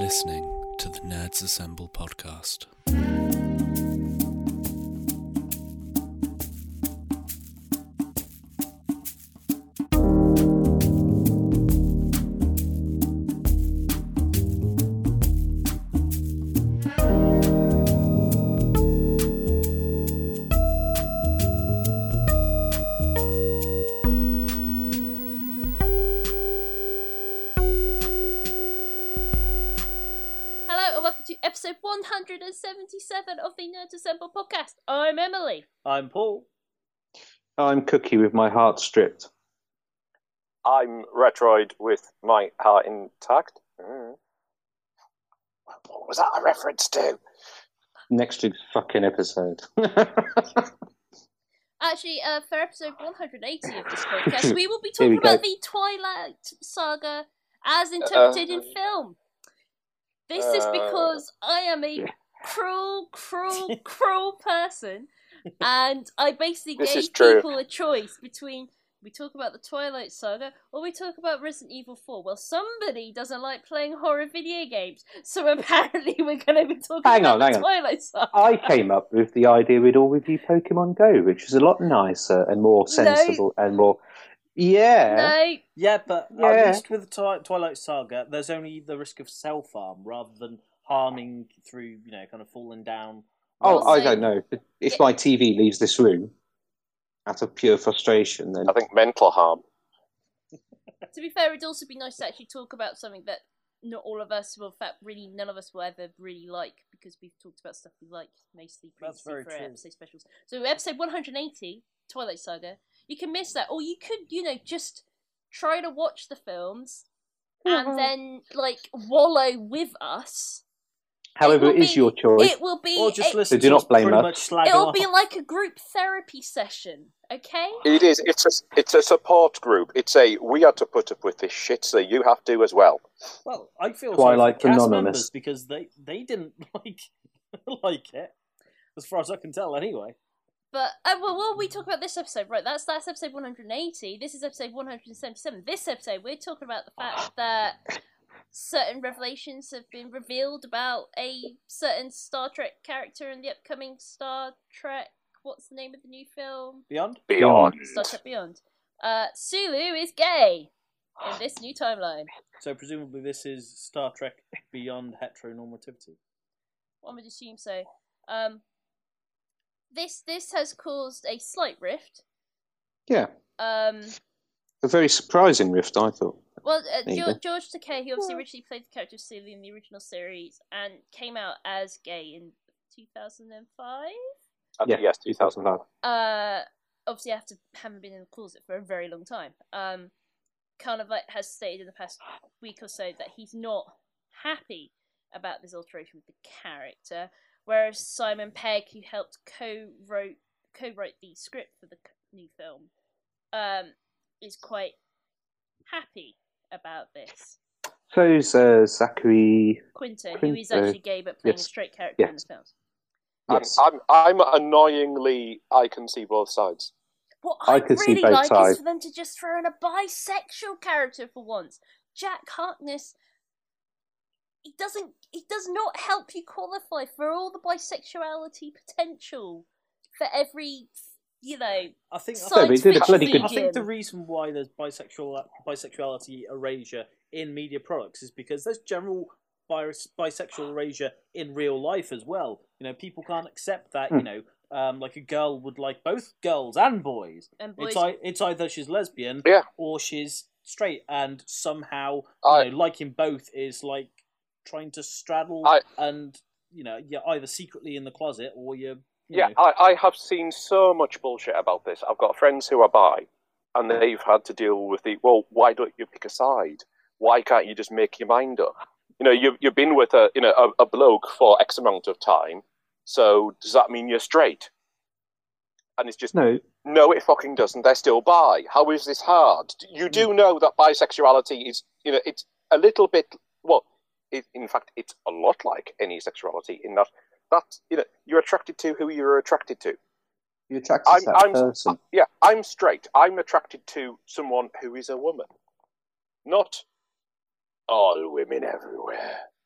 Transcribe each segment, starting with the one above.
listening to the Nerds Assemble podcast. Episode 177 of the Nerds Assemble podcast. I'm Emily. I'm Paul. I'm Cookie with my heart stripped. I'm Retroid with my heart intact. What was that a reference to? Next week's fucking episode. Actually, for episode 180 of this podcast, we will be talking about the Twilight Saga as interpreted in film. This is because I am a cruel person, and I basically gave people a choice between we talk about the Twilight Saga or we talk about Resident Evil 4. Well, somebody doesn't like playing horror video games, so apparently we're going to be talking about the Twilight Saga. I came up with the idea we'd all review Pokemon Go, which is a lot nicer and more sensible and more... Yeah, but at least with the Twilight Saga, there's only the risk of self-harm rather than harming through, kind of falling down. Oh, I don't know. If my TV leaves this room out of pure frustration, then... I think mental harm. To be fair, it'd also be nice to actually talk about something that not all of us will, in fact, really none of us will ever really like, because we've talked about stuff we like mostly previously for our episode specials. So episode 180, Twilight Saga, you can miss that, or you could, just try to watch the films and then, wallow with us. However, it is your choice. It will be. Or just listen. So do not blame us. It'll be like a group therapy session, okay? It is. It's a support group. It's we had to put up with this shit, so you have to as well. Well, I feel Twilight sorry for cast Anonymous members because they didn't like it, as far as I can tell, anyway. But, we talk about this episode, right? That's episode 180. This is episode 177. This episode, we're talking about the fact that certain revelations have been revealed about a certain Star Trek character in the upcoming Star Trek... What's the name of the new film? Beyond. Star Trek Beyond. Sulu is gay in this new timeline. So presumably this is Star Trek Beyond heteronormativity. One would assume so. This has caused a slight rift. Yeah. A very surprising rift, I thought. Well, George Takei, who obviously originally played the character of Sulu in the original series, and came out as gay in 2005? Yes, 2005. Obviously after having been in the closet for a very long time. Kind of has stated in the past week or so that he's not happy about this alteration with the character, whereas Simon Pegg, who helped co-write the script for the new film, is quite happy about this. So is Zachary Quinto, who is actually gay but playing a straight character in the films. Yes. I'm annoyingly, I can see both sides. What I I'd could see really both like sides. is for them to just throw in a bisexual character for once. Jack Harkness, he does not help you qualify for all the bisexuality potential for every, I think the reason why there's bisexuality erasure in media products is because there's general bisexual erasure in real life as well. People can't accept that. Like a girl would like both girls and boys. It's either she's lesbian or she's straight, and somehow liking both is like trying to straddle and you're either secretly in the closet or you're. I have seen so much bullshit about this. I've got friends who are bi, and they've had to deal with why don't you pick a side? Why can't you just make your mind up? You've been with a bloke for X amount of time, so does that mean you're straight? And it's just no, it fucking doesn't. They're still bi. How is this hard? You do know that bisexuality is, it's a little bit. Well, in fact, it's a lot like any sexuality in that you're attracted to who you're attracted to. You're attracted to that person. I'm straight. I'm attracted to someone who is a woman, not all women everywhere.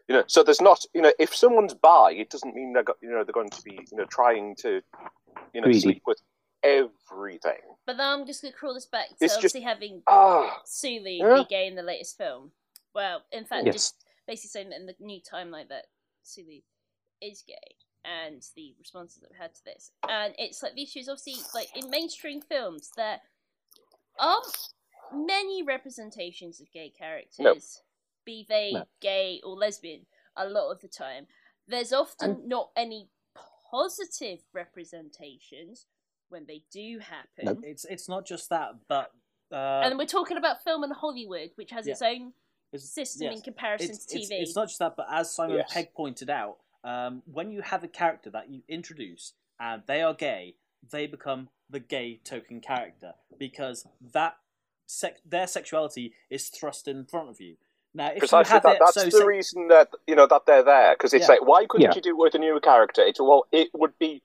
So there's not, if someone's bi, it doesn't mean they're going to be, trying to, sleep with everything. But then I'm just going to crawl this back to It's obviously having Sulu be gay in the latest film. Well, in fact, just basically saying that in the new timeline that Sulu is gay, and the responses that we had to this. And it's like the issue is obviously, like, in mainstream films, there aren't many representations of gay characters, be they gay or lesbian, a lot of the time. There's often not any positive representations when they do happen. It's not just that, but... and we're talking about film and Hollywood, which has its own system in comparison to TV. It's not just that, but as Simon Pegg pointed out, when you have a character that you introduce and they are gay, they become the gay token character because their sexuality is thrust in front of you. Now, if precisely, you have that's the reason that that they're there, because it's like, why couldn't you do it with a new character? It would be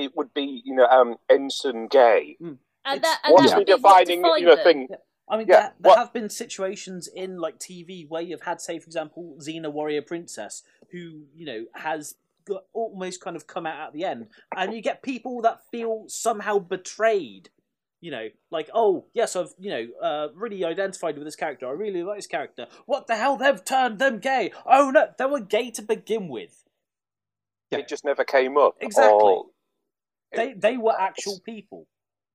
Ensign Gay. And what's the defining thing? I mean, there have been situations in like TV where you've had, say, for example, Xena Warrior Princess, who has almost kind of come out at the end, and you get people that feel somehow betrayed. Like, oh yes, I've really identified with this character. I really like this character. What the hell? They've turned them gay. Oh no, they were gay to begin with. It just never came up. Exactly. They were actual people.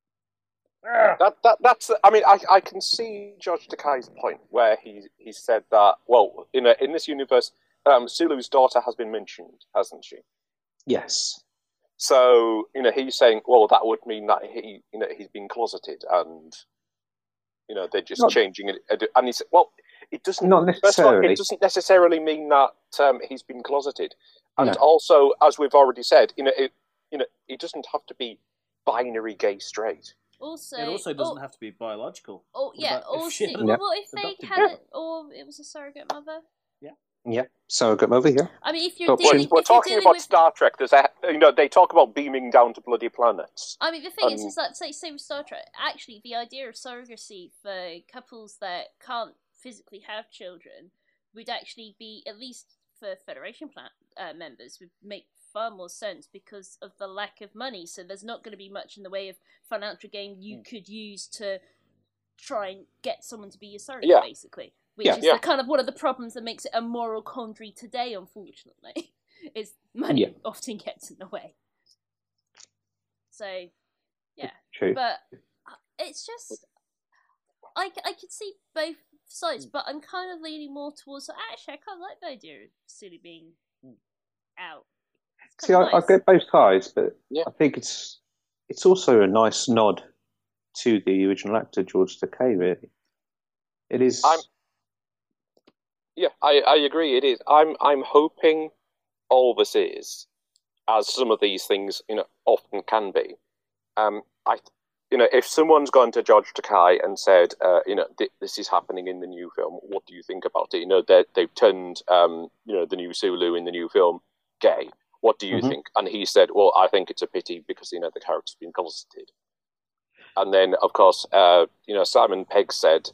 That's. I mean, I can see George Takei's point where he said that. Well, in this universe, Sulu's daughter has been mentioned, hasn't she? Yes. So he's saying, well, that would mean that he's been closeted, and they're just changing it. And he said, well, it doesn't. Not necessarily. It doesn't necessarily mean that he's been closeted, and also, as we've already said, it doesn't have to be binary gay straight. Also, it also doesn't have to be biological. Oh yeah. Also, what if they had it, or it was a surrogate mother? Yeah, surrogate mother. Yeah. I mean, if you're we're talking about Star Trek, there's they talk about beaming down to bloody planets. I mean, the thing is that say with Star Trek, actually, the idea of surrogacy for couples that can't physically have children would actually be, at least for Federation members, would make far more sense because of the lack of money. So there's not going to be much in the way of financial gain you could use to try and get someone to be your surrogate, basically. Which is the kind of one of the problems that makes it a moral quandary today, unfortunately, is money often gets in the way. So, yeah. True. But it's just, I could see both sides, but I'm kind of leaning more towards, actually, I kind of like the idea of Sulu being out. See, nice. I get both sides, but I think it's also a nice nod to the original actor, George Takei, really. It is... I agree. It is. I'm hoping all this is, as some of these things often can be. If someone's gone to George Takei and said, this is happening in the new film, what do you think about it? They've turned, the new Sulu in the new film gay. What do you think? And he said, well, I think it's a pity because the character's been closeted. And then, of course, Simon Pegg said,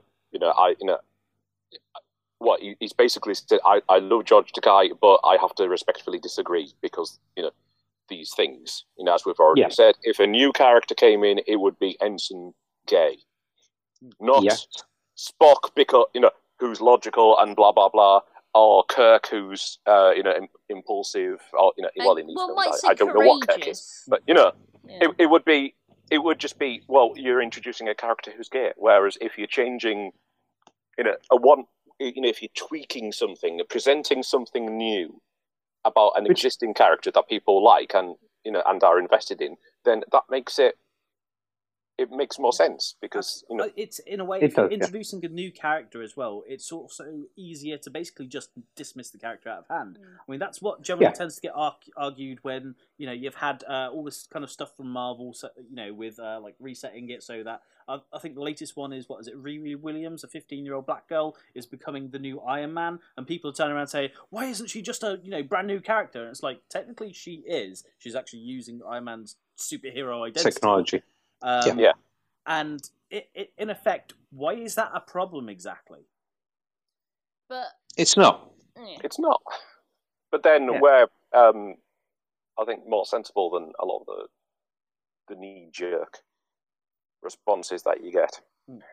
he's basically said, I love George Takei, but I have to respectfully disagree because, these things, as we've already said, if a new character came in, it would be Ensign Gay. Not Spock, because, who's logical and blah, blah, blah, or Kirk, who's, impulsive, or, well, in these films, I don't know what Kirk is, but, it would just be, well, you're introducing a character who's gay, whereas if you're changing, if you're tweaking something, presenting something new about an existing character that people like and and are invested in, then that makes it more sense because it's in a way if you're introducing a new character as well, it's also easier to basically just dismiss the character out of hand. I mean, that's what generally tends to get argued when you've had all this kind of stuff from Marvel, with like resetting it so that I think the latest one is Riri Williams, a 15-year-old black girl, is becoming the new Iron Man, and people turn around and say, why isn't she just a brand new character? And it's like, technically she is. She's actually using Iron Man's superhero identity. Technology. And it, in effect, why is that a problem exactly? But it's not. It's not. But then we're, I think, more sensible than a lot of the knee-jerk responses that you get.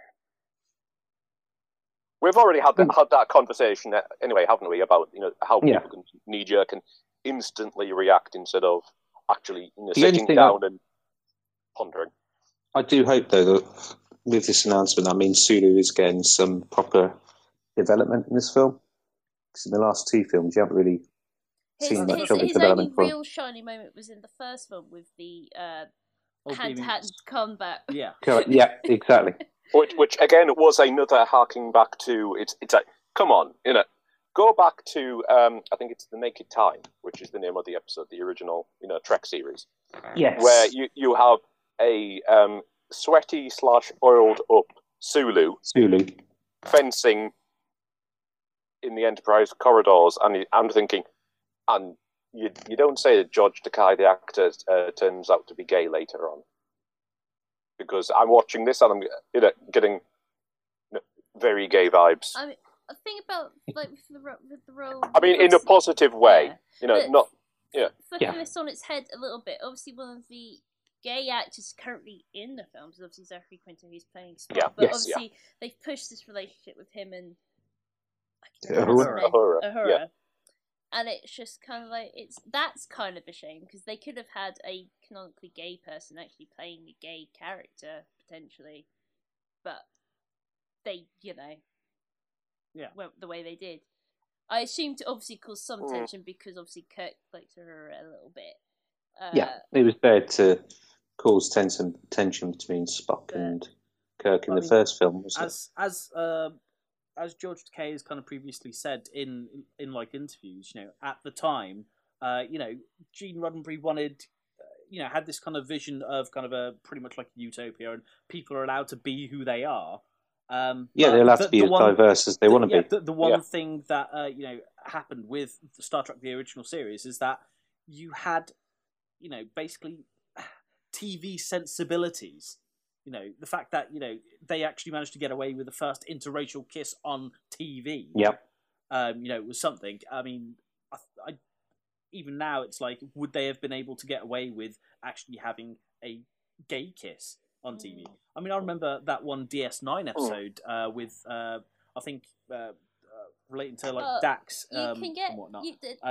We've already had that conversation anyway, haven't we, about how people can knee-jerk and instantly react instead of actually sitting down and pondering. I do hope, though, that with this announcement, that means Sulu is getting some proper development in this film. Because in the last two films, you haven't really seen much of the development. His only real shining moment was in the first film with the hand-to-hand combat. Yeah. Yeah, exactly. Which again was another harking back to it's like, come on, go back to I think it's The Naked Time, which is the name of the episode, the original Trek series. Yes. Where you have a sweaty / oiled up Sulu fencing in the Enterprise corridors, and I'm thinking, and you don't say that George Takei, the actor, turns out to be gay later on. Because I'm watching this and I'm getting very gay vibes. I mean, I think about with the role. I mean, in a positive way, not. Flipping this on its head a little bit. Obviously, one of the gay actors currently in the films is obviously Zachary Quinto, who's playing Spock. But obviously, they've pushed this relationship with him and Uhura. And it's just kind of like that's kind of a shame because they could have had a canonically gay person actually playing a gay character potentially, but they went the way they did. I assume to obviously cause some tension because obviously Kirk likes her a little bit. It was there to cause tension between Spock and Kirk in the first film, wasn't it? As George Takei has kind of previously said in like interviews, at the time, Gene Roddenberry wanted, had this kind of vision of kind of a pretty much like a utopia, and people are allowed to be who they are. They're allowed to be as diverse as they want to be. The one thing that happened with Star Trek: The Original Series is that you had, basically TV sensibilities. The fact that, they actually managed to get away with the first interracial kiss on TV. Yep. Was something. I mean, I even now it's like, would they have been able to get away with actually having a gay kiss on TV? I mean, I remember that one DS9 episode with, I think, relating to like Dax and whatnot.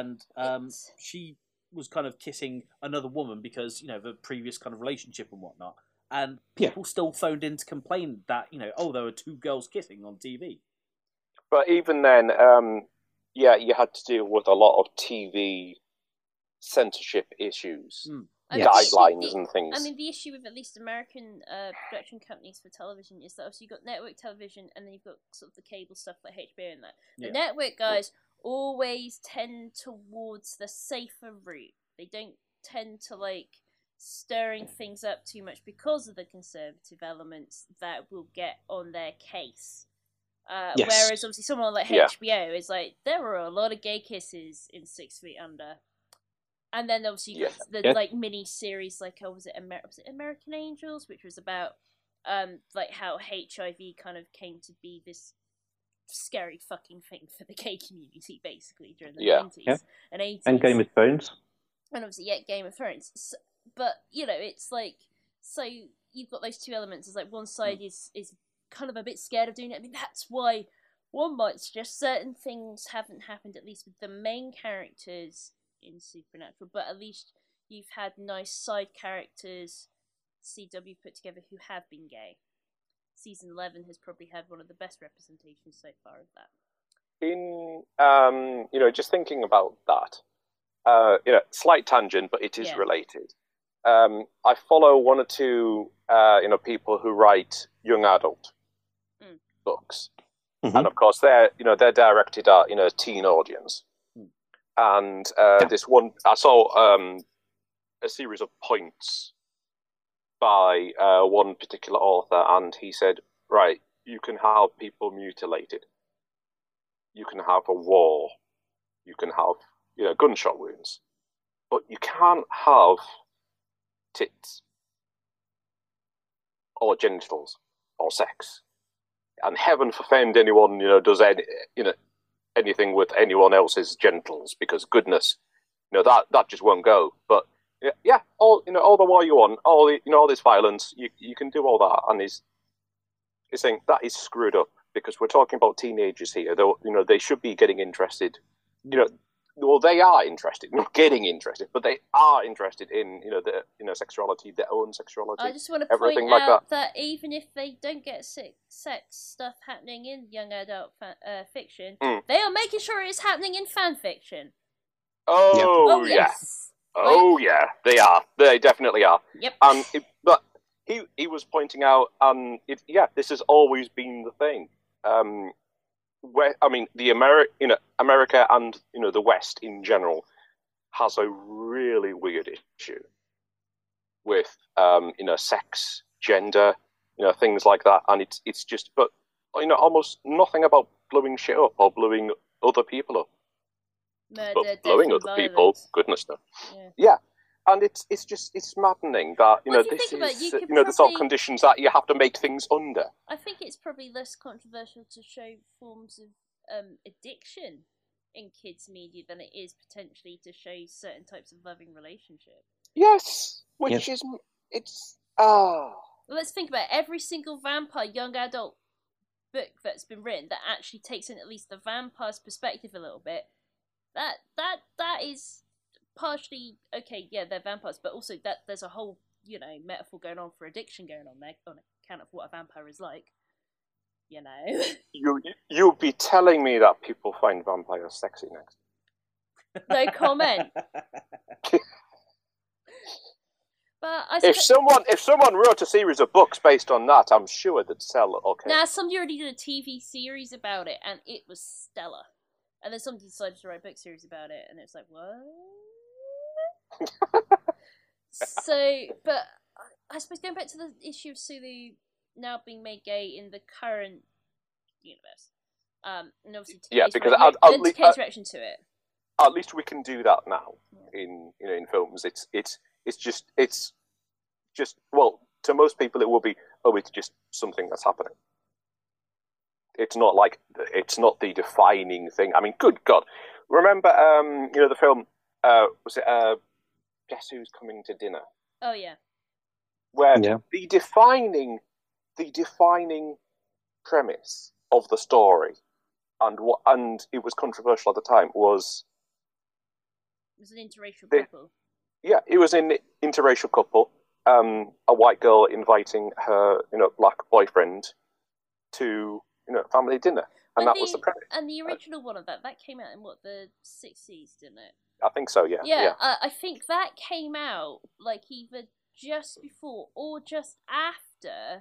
She was kind of kissing another woman because, the previous kind of relationship and whatnot. And people still phoned in to complain that, there were two girls kissing on TV. But even then, you had to deal with a lot of TV censorship issues, guidelines and things. I mean, the issue with at least American production companies for television is that obviously you've got network television and then you've got sort of the cable stuff like HBO and that. The network guys always tend towards the safer route. They don't tend to stirring things up too much because of the conservative elements that will get on their case. Whereas obviously someone like HBO is like, there were a lot of gay kisses in 6 Feet Under. And then obviously you got the mini series was it American Angels, which was about how HIV kind of came to be this scary fucking thing for the gay community basically during the 90s and 80s. And Game of Thrones. And obviously Game of Thrones. But, it's like, so you've got those two elements. It's like one side is kind of a bit scared of doing it. I mean, that's why one might suggest certain things haven't happened, at least with the main characters in Supernatural. But at least you've had nice side characters CW put together who have been gay. Season 11 has probably had one of the best representations so far of that. In, just thinking about that, slight tangent, but it is related. I follow one or two, people who write young adult books, and of course they're directed at a teen audience. And this one, I saw a series of points by one particular author, and he said, right, you can have people mutilated, you can have a war, you can have gunshot wounds, but you can't have tits or genitals or sex. And heaven forfend anyone does any anything with anyone else's genitals because goodness, that just won't go. But yeah, all the war you want, all this violence, you can do all that, and he's saying that is screwed up because we're talking about teenagers here. They should be getting interested. Well, they are interested, not getting interested, but they are interested in sexuality, their own sexuality. I just want to everything point like out that even if they don't get sex stuff happening in young adult fiction, they are making sure it's happening in fan fiction. Oh yes. Oh yeah, they are. They definitely are. Yep. But he was pointing out, this has always been the thing. America and the West in general has a really weird issue with sex, gender, things like that, and it's just almost nothing about blowing shit up or blowing other people up. Murder, but blowing other people, goodness no. Yeah. And it's maddening that this is the sort of conditions that you have to make things under. I think it's probably less controversial to show forms of addiction in kids' media than it is potentially to show certain types of loving relationship. Yes, which is Let's think about it. Every single vampire young adult book that's been written that actually takes in at least the vampire's perspective a little bit. That is partially okay, yeah, they're vampires, but also that there's a whole, metaphor going on for addiction going on there on account of what a vampire is like. You'll be telling me that people find vampires sexy next. No comment. But if someone wrote a series of books based on that, I'm sure they'd sell okay. Nah, somebody already did a TV series about it, and it was stellar. And then somebody decided to write a book series about it, and it's like, what? But I suppose going back to the issue of Sulu now being made gay in the current universe, and obviously TK's reaction to it. At least we can do that now in films. It's just well, to most people it will be it's just something that's happening. It's not the defining thing. I mean, good God, remember the film was it Guess Who's Coming to Dinner? Oh yeah. Where the defining premise of the story and it was controversial at the time was it was an interracial couple. Yeah, it was an interracial couple. A white girl inviting her black boyfriend to family dinner, and that was the premise. And the original one of that came out in the 60s, didn't it? I think so. Yeah. Yeah. I think that came out either just before or just after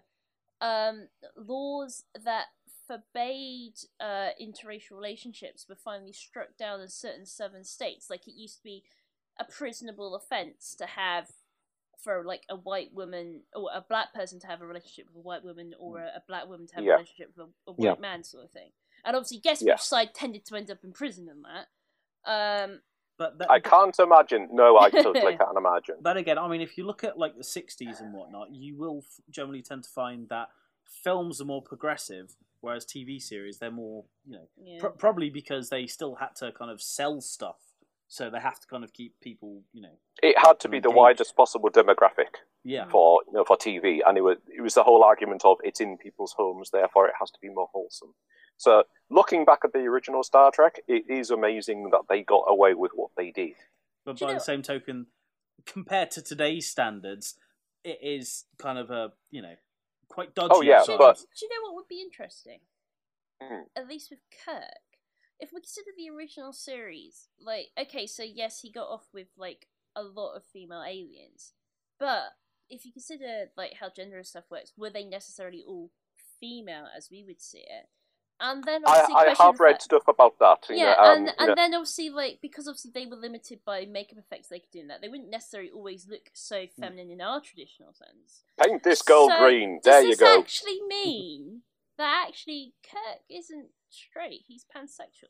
laws that forbade interracial relationships were finally struck down in certain southern states. It used to be a prisonable offence to have for a white woman or a black person to have a relationship with a white woman or a black woman to have a relationship with a white man, sort of thing. And obviously, guess which side tended to end up in prison in that. I can't imagine. No, I totally can't imagine. Then again, I mean, if you look at the 60s and whatnot, you will generally tend to find that films are more progressive, whereas TV series, they're more, probably because they still had to kind of sell stuff. So they have to kind of keep people, It had to be the widest possible demographic for TV, and it was the whole argument of it's in people's homes, therefore it has to be more wholesome. So looking back at the original Star Trek, it is amazing that they got away with what they did. But by the same token, compared to today's standards, it is kind of a quite dodgy. Oh yeah, but do you know what would be interesting? At least with Kirk. If we consider the original series, okay, so yes, he got off with a lot of female aliens, but if you consider how gender and stuff works, were they necessarily all female as we would see it? And then I have read stuff about that. And then obviously because obviously they were limited by makeup effects they could do in that, they wouldn't necessarily always look so feminine in our traditional sense. Paint this girl green. There you go. Does this actually mean that actually Kirk isn't straight? He's pansexual.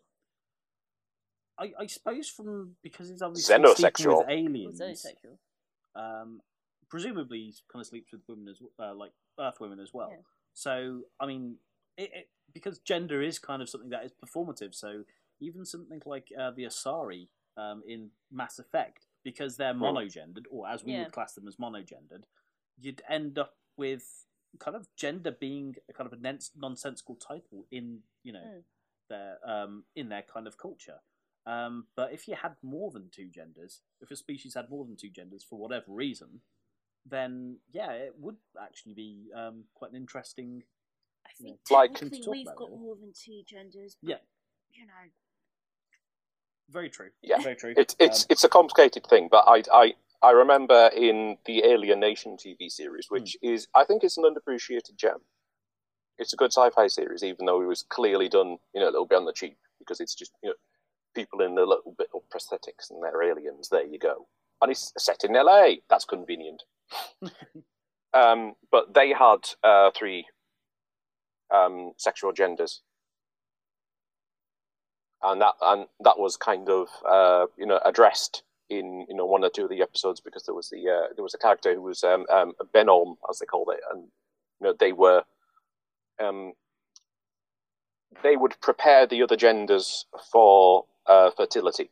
I suppose because he's obviously xenosexual with aliens. Xenosexual. Presumably he kind of sleeps with women as Earth women as well. Yeah. So I mean, it because gender is kind of something that is performative. So even something like the Asari in Mass Effect, because they're monogendered, or as we would class them as monogendered, you'd end up with kind of gender being a kind of a nonsensical title in their in their kind of culture. But if you had more than two genders, if a species had more than two genders for whatever reason, then it would actually be quite an interesting. I think technically we've got more than two genders. But, very true. Yeah, very true. It's a complicated thing, but I remember in the Alien Nation TV series, which is, I think it's an underappreciated gem. It's a good sci-fi series, even though it was clearly done, a little bit on the cheap, because it's just, people in a little bit of prosthetics and they're aliens. There you go. And it's set in LA. That's convenient. But they had 3 sexual genders. And that was kind of addressed in one or two of the episodes, because there was a character who was Benome, as they called it, and they would prepare the other genders for fertility,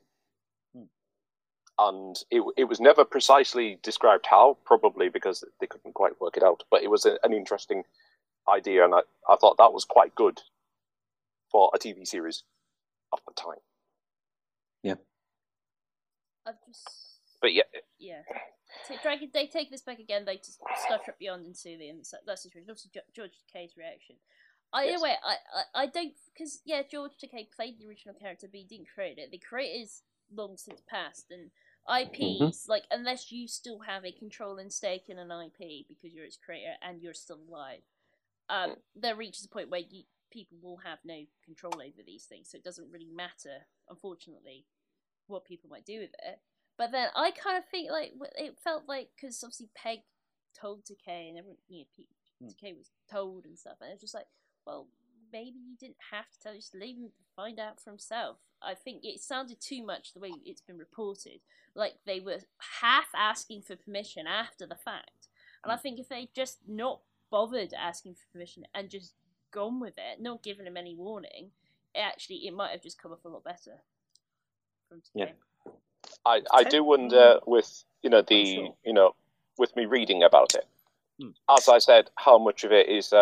and it was never precisely described how, probably because they couldn't quite work it out. But it was an interesting idea, and I thought that was quite good for a TV series of the time. Yeah. But yeah. So Dragon, they take this back again. They just Star Trek Beyond and Sulu, and that's interesting. Also, George Takei's reaction. I don't, because George Takei played the original character, but he didn't create it. The creator's long since passed, and IPs unless you still have a controlling stake in an IP because you're its creator and you're still alive, there reaches a point where people will have no control over these things. So it doesn't really matter, unfortunately, what people might do with it. But then I kind of think it felt like, because obviously Peg told Takei, and everyone, Takei was told and stuff, and it's just like, well, maybe you didn't have to tell, just leave him to find out for himself. I think it sounded too much the way it's been reported, like they were half asking for permission after the fact. And I think if they just not bothered asking for permission and just gone with it, not given him any warning, it might have just come off a lot better from Takei. I do wonder with with me reading about it, as I said, how much of it is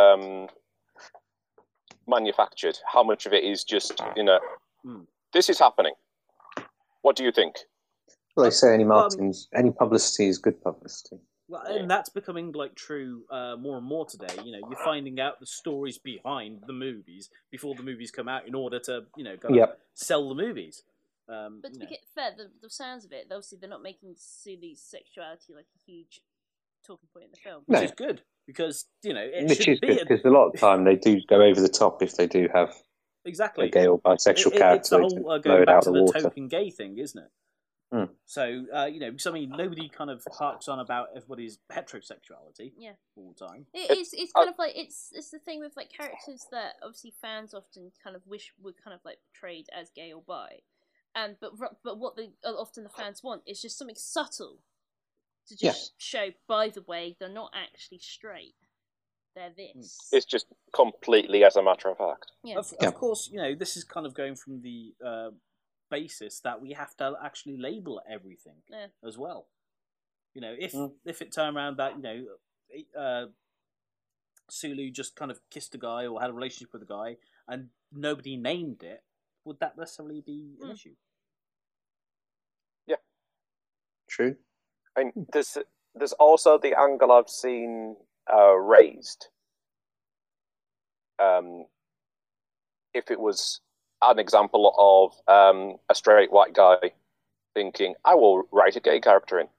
manufactured, how much of it is just this is happening. What do you think? Well, they say any publicity is good publicity. Well, and that's becoming true more and more today. You're finding out the stories behind the movies before the movies come out in order to sell the movies. But to be fair, the sounds of it, obviously they're not making Sulu's sexuality like a huge talking point in the film. Which is good, because, because a lot of the time they do go over the top if they do have a gay or bisexual character. It's the whole going back to the token gay thing, isn't it? So, nobody kind of harks on about everybody's heterosexuality all the time. It's kind of like, it's the thing with characters that obviously fans often kind of wish were kind of portrayed as gay or bi. But what often the fans want is just something subtle to just show, by the way, they're not actually straight. They're this. It's just completely as a matter of fact. Yeah. Of course, this is kind of going from the basis that we have to actually label everything as well. If it turned around that, Sulu just kind of kissed a guy or had a relationship with a guy and nobody named it, would that necessarily be an issue? Yeah. True. I mean, there's also the angle I've seen raised. If it was an example of a straight white guy thinking, I will write a gay character in.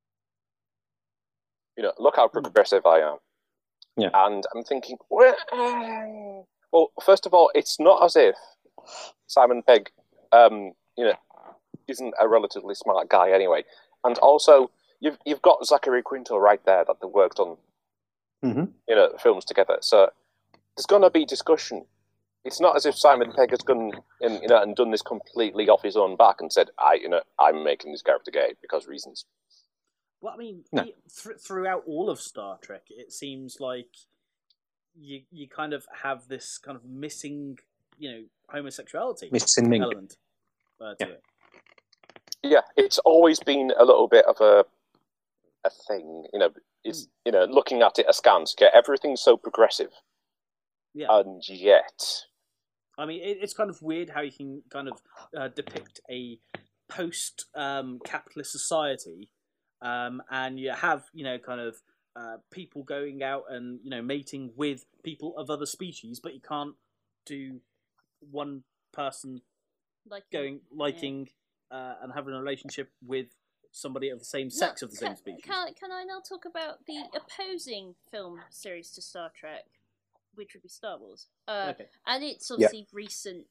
Look how progressive I am. Yeah. And I'm thinking, well, first of all, it's not as if Simon Pegg, isn't a relatively smart guy anyway. And also, you've got Zachary Quinto right there that they worked on, films together. So there's going to be discussion. It's not as if Simon Pegg has gone and done this completely off his own back and said, I'm making this character gay because reasons. Well, I mean, throughout all of Star Trek, it seems like you kind of have this kind of missing homosexuality Missing link element to it. Yeah, it's always been a little bit of a thing. It's looking at it askance. Everything's so progressive, and yet, I mean, it's kind of weird how you can kind of depict a post-capitalist society, and you have kind of people going out and mating with people of other species, but you can't do one person liking and having a relationship with somebody of the same sex of the same species. Can I now talk about the opposing film series to Star Trek, which would be Star Wars? Okay. And it's obviously recent,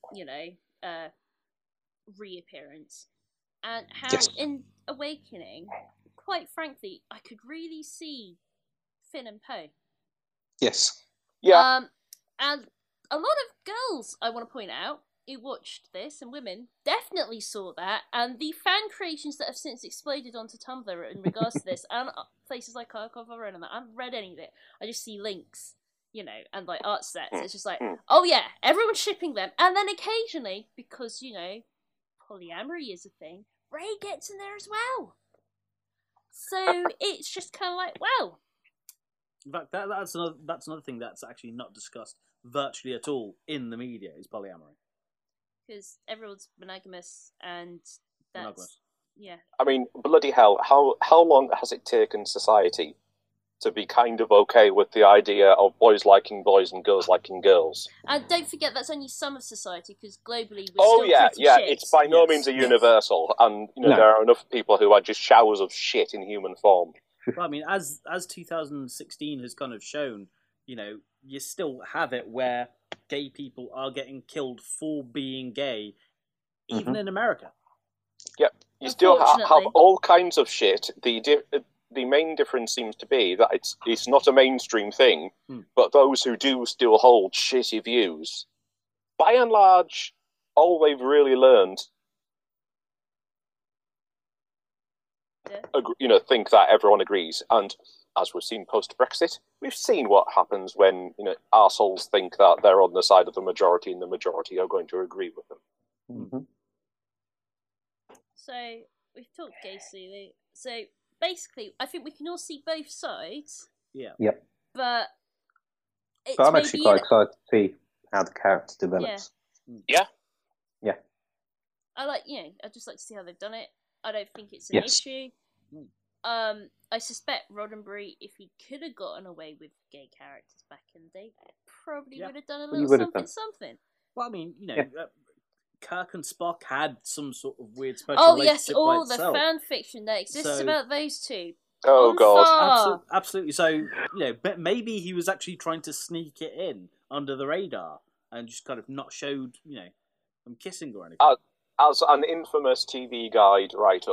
reappearance, and how in Awakening, quite frankly, I could really see Finn and Poe. Yes. Yeah. And a lot of girls, I want to point out, who watched this, and women, definitely saw that, and the fan creations that have since exploded onto Tumblr in regards to this, and places like Kharkov, I haven't read any of it, I just see links, and like art sets, it's just like, oh yeah, everyone's shipping them, and then occasionally, because, polyamory is a thing, Rey gets in there as well. So it's just kind of like, wow. In fact, that's another thing that's actually not discussed virtually at all in the media is polyamory. Because everyone's monogamous, and that's I mean, bloody hell! How long has it taken society to be kind of okay with the idea of boys liking boys and girls liking girls? And don't forget, that's only some of society, because globally we're still pretty shit. It's by no means a universal, and there are enough people who are just showers of shit in human form. Well, I mean, as 2016 has kind of shown, you still have it where gay people are getting killed for being gay, even in America. Yeah, you still have all kinds of shit. The main difference seems to be that it's not a mainstream thing, but those who do still hold shitty views, by and large, all they've really learned, think that everyone agrees. And as we've seen post-Brexit, we've seen what happens when arseholes think that they're on the side of the majority and the majority are going to agree with them. Mm-hmm. So, we've talked gay Sulu. So, basically, I think we can all see both sides. Yeah. Yep. But I'm actually quite excited to see how the character develops. Yeah. Yeah. I'd just like to see how they've done it. I don't think it's an issue. I suspect Roddenberry, if he could have gotten away with gay characters back in the day, probably would have done a little something. Well, I mean, Kirk and Spock had some sort of weird special relationship by itself. The fan fiction that exists about those two. Oh, God. Absolutely. So, maybe he was actually trying to sneak it in under the radar and just kind of not showed, them kissing or anything. As an infamous TV guide writer,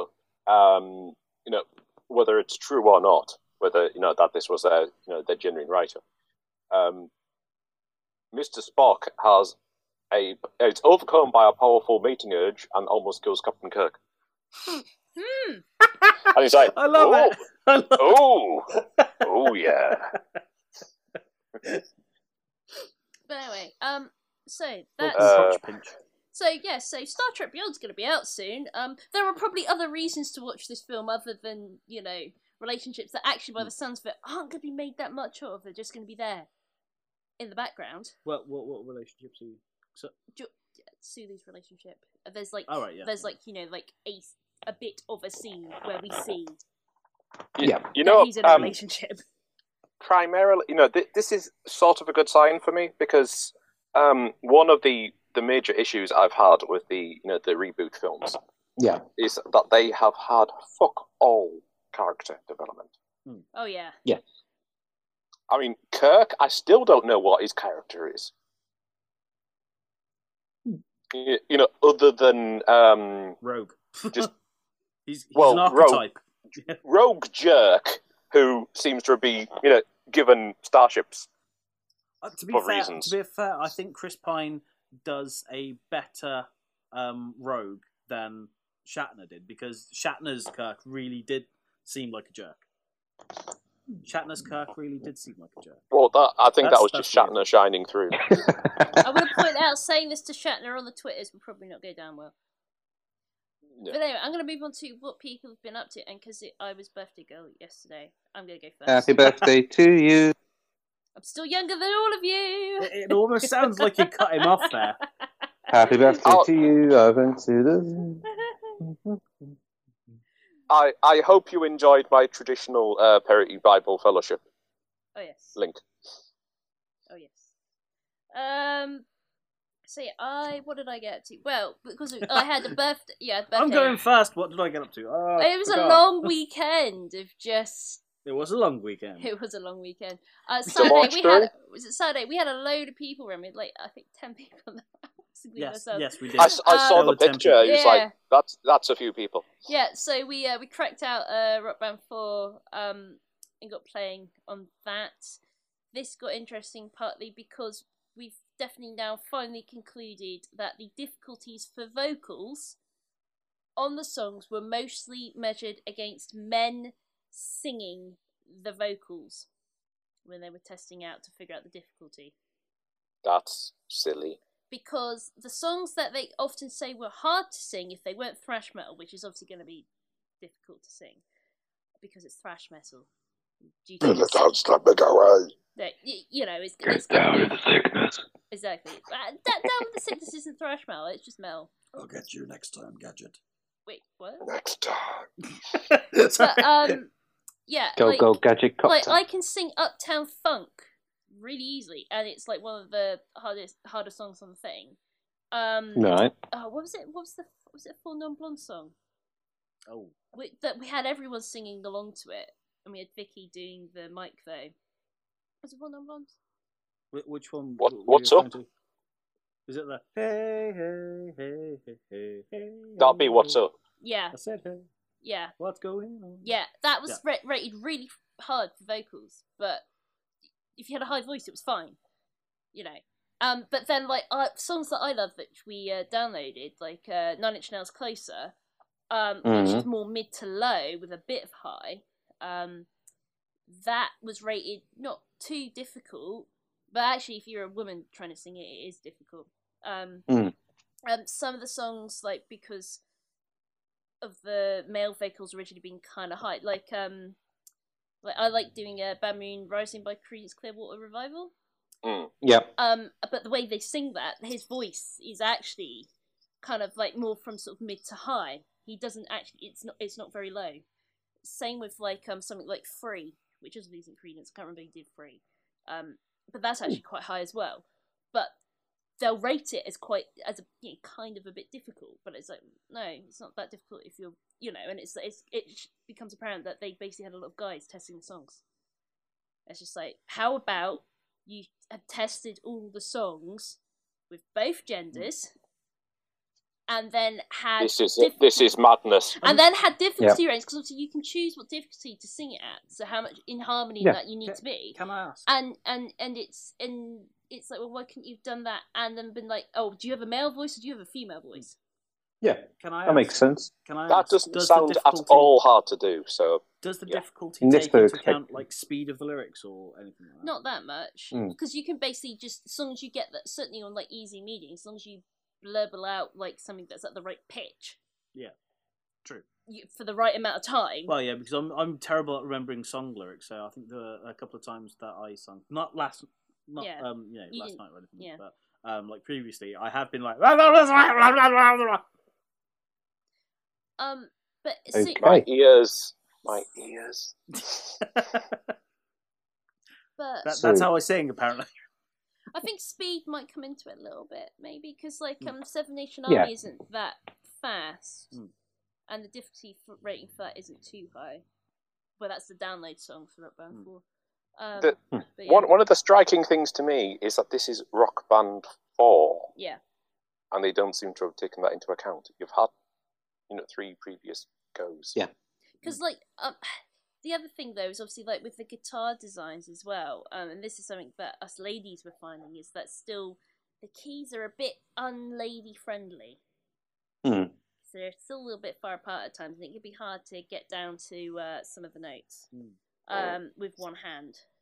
whether it's true or not, whether that this was their genuine writer, Mr. Spock it's overcome by a powerful mating urge and almost kills Captain Kirk. And he's like, I love it. Oh yeah. But anyway, so that's pinch. So Star Trek Beyond's going to be out soon. There are probably other reasons to watch this film other than, relationships that actually, by the sounds of it, aren't going to be made that much of. They're just going to be there in the background. What relationships are you? Sulu's relationship. There's there's a bit of a scene where we see that he's in a relationship. Primarily, this is sort of a good sign for me because one of the major issues I've had with the reboot films is that they have had fuck all character development. Oh yeah. Yeah. I mean, Kirk, I still don't know what his character is. Other than Rogue. Just he's an archetype. Rogue jerk who seems to be given starships for reasons. To be fair, I think Chris Pine does a better Rogue than Shatner did because Shatner's Kirk really did seem like a jerk. Shatner's Kirk really did seem like a jerk. Well, I think that was just Shatner shining through. I want to point out start saying this to Shatner on the Twitters will probably not go down well. Yeah. But anyway, I'm going to move on to what people have been up to, and because I was birthday girl yesterday, I'm going to go first. Happy birthday to you. I'm still younger than all of you. It almost sounds like you cut him off there. Happy birthday to you. I hope you enjoyed my traditional Perity Bible Fellowship. Oh yes. Link. Oh yes. So yeah, what did I get up to? Well, because I had a birthday. Yeah, birthday. I'm going first. What did I get up to? It was a long weekend of just. It was a long weekend. It was a long weekend. Saturday we had a load of people around. We had like I think 10 people in the house. Yes, we did. I saw the picture. It was like that's a few people. Yeah, so we cracked out Rock Band 4 and got playing on that. This got interesting partly because we've definitely now finally concluded that the difficulties for vocals on the songs were mostly measured against men singing the vocals when they were testing out to figure out the difficulty. That's silly. Because the songs that they often say were hard to sing if they weren't thrash metal, which is obviously going to be difficult to sing because it's thrash metal. Don't stop me away. It's Get down with the sickness. Exactly. Down with the sickness isn't thrash metal, it's just metal. I'll get you next time, Gadget. Wait, what? Next time. But, yeah. Go, Gadget Cocktail. I can sing Uptown Funk really easily, and it's like one of the harder songs on the thing. Right. What was it? Was it a Four Non-Blondes song? Oh. We had everyone singing along to it, and we had Vicky doing the mic though. Was it Four Non-Blondes? Which one? What's up? Is it the hey hey hey hey hey hey? That'll be What's Up. Yeah. I said hey. Yeah. What's going on? Yeah, that was rated really hard for vocals, but if you had a high voice, it was fine. But then like songs that I love, which we downloaded, like 9 Inch Nails Closer, which is more mid to low with a bit of high. That was rated not too difficult, but actually, if you're a woman trying to sing it, it is difficult. Some of the songs, like because of the male vocals originally being kind of high, like I like doing Bad Moon Rising by Creedence Clearwater Revival. Yeah. But the way they sing that, his voice is actually kind of like more from sort of mid to high. He doesn't actually. It's not very low. Same with like something like Free, which is using Creedence. I can't remember who did Free. But that's actually quite high as well. But they'll rate it as kind of a bit difficult. But it's like, no, it's not that difficult if you're, and it becomes apparent that they basically had a lot of guys testing the songs. It's just like, how about you have tested all the songs with both genders, and then had this is madness. And then had difficulty range, because obviously you can choose what difficulty to sing it at, so how much in harmony that you need to be. Can I ask? And it's like, well, why couldn't you have done that and then been like, oh, do you have a male voice or do you have a female voice? Yeah, that makes sense. That doesn't sound at all hard to do. So does the difficulty take into account like speed of the lyrics or anything like that? Not that much, because you can basically just, as long as you get that, certainly on like easy medium, as long as you blurble out like something that's at the right pitch. Yeah, true. For the right amount of time. Well, yeah, because I'm terrible at remembering song lyrics, so I think there were a couple of times that I sung last night or anything, but like previously, I have been like. But okay. My ears. But that's how I sing, apparently. I think speed might come into it a little bit, maybe, because like Seven Nation Army isn't that fast, and the difficulty rating for that isn't too high. But that's the download song for Rock Band 4. One of the striking things to me is that this is Rock Band 4. Yeah. And they don't seem to have taken that into account. You've had, 3 previous goes. Yeah. Because like the other thing though is obviously like with the guitar designs as well, and this is something that us ladies were finding, is that still the keys are a bit unlady friendly. So they're still a little bit far apart at times, and it can be hard to get down to some of the notes with one hand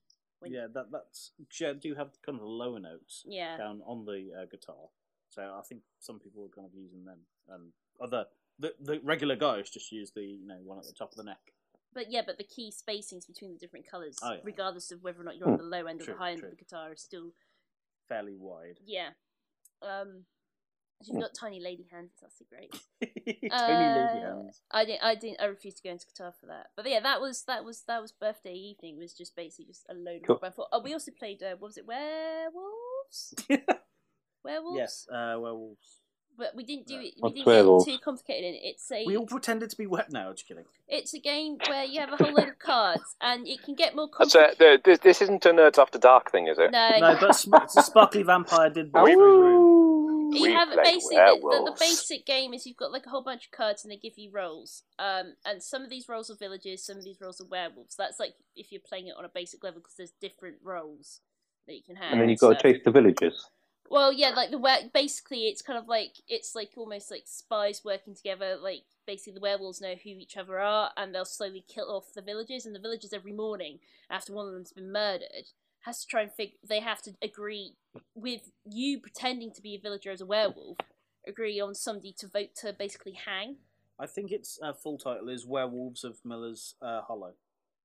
Yeah, that's do have kind of lower notes Yeah. down on the guitar. So I think some people are kind of using them, and the regular guys just use the one at the top of the neck. But the key spacings between the different colours, regardless of whether or not you're on the low end or the high end of the guitar, is still fairly wide. Yeah. You've got tiny lady hands. It's absolutely great. Tiny lady hands. I refused to go into guitar for that. But yeah, that was birthday evening. Was just basically just a load of fun. Oh, we also played. What was it? Werewolves. Werewolves. Yes, werewolves. But we didn't do it. What's We didn't werewolves? get too complicated. We all pretended to be wet now. Just kidding. It's a game where you have a whole load of cards, and it can get more complicated. So this isn't a Nerds After Dark thing, is it? No, but it's a Sparkly Vampire did break through the room. You have basically the basic game is you've got like a whole bunch of cards and they give you roles. And some of these roles are villagers, some of these roles are werewolves. That's like if you're playing it on a basic level because there's different roles that you can have. And then you've got to chase the villagers. Well, yeah, like basically it's kind of like it's like almost like spies working together. Like basically the werewolves know who each other are, and they'll slowly kill off the villagers. And the villagers every morning after one of them's been murdered has to try and they have to agree with you pretending to be a villager as a werewolf. Agree on somebody to vote to basically hang. I think its full title is Werewolves of Miller's Hollow.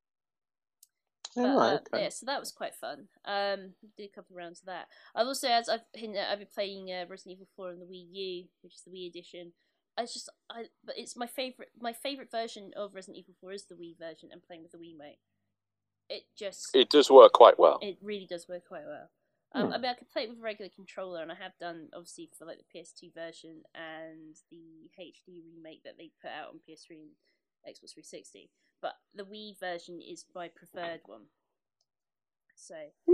But, yeah, so that was quite fun. Did a couple of rounds of that. I've also, as I've been playing Resident Evil 4 on the Wii U, which is the Wii edition. But it's my favorite version of Resident Evil 4 is the Wii version, and playing with the Wiimote. It does work quite well. It really does work quite well. I mean, I could play it with a regular controller, and I have done obviously for like the PS2 version and the HD remake that they put out on PS3 and Xbox 360. But the Wii version is my preferred one. So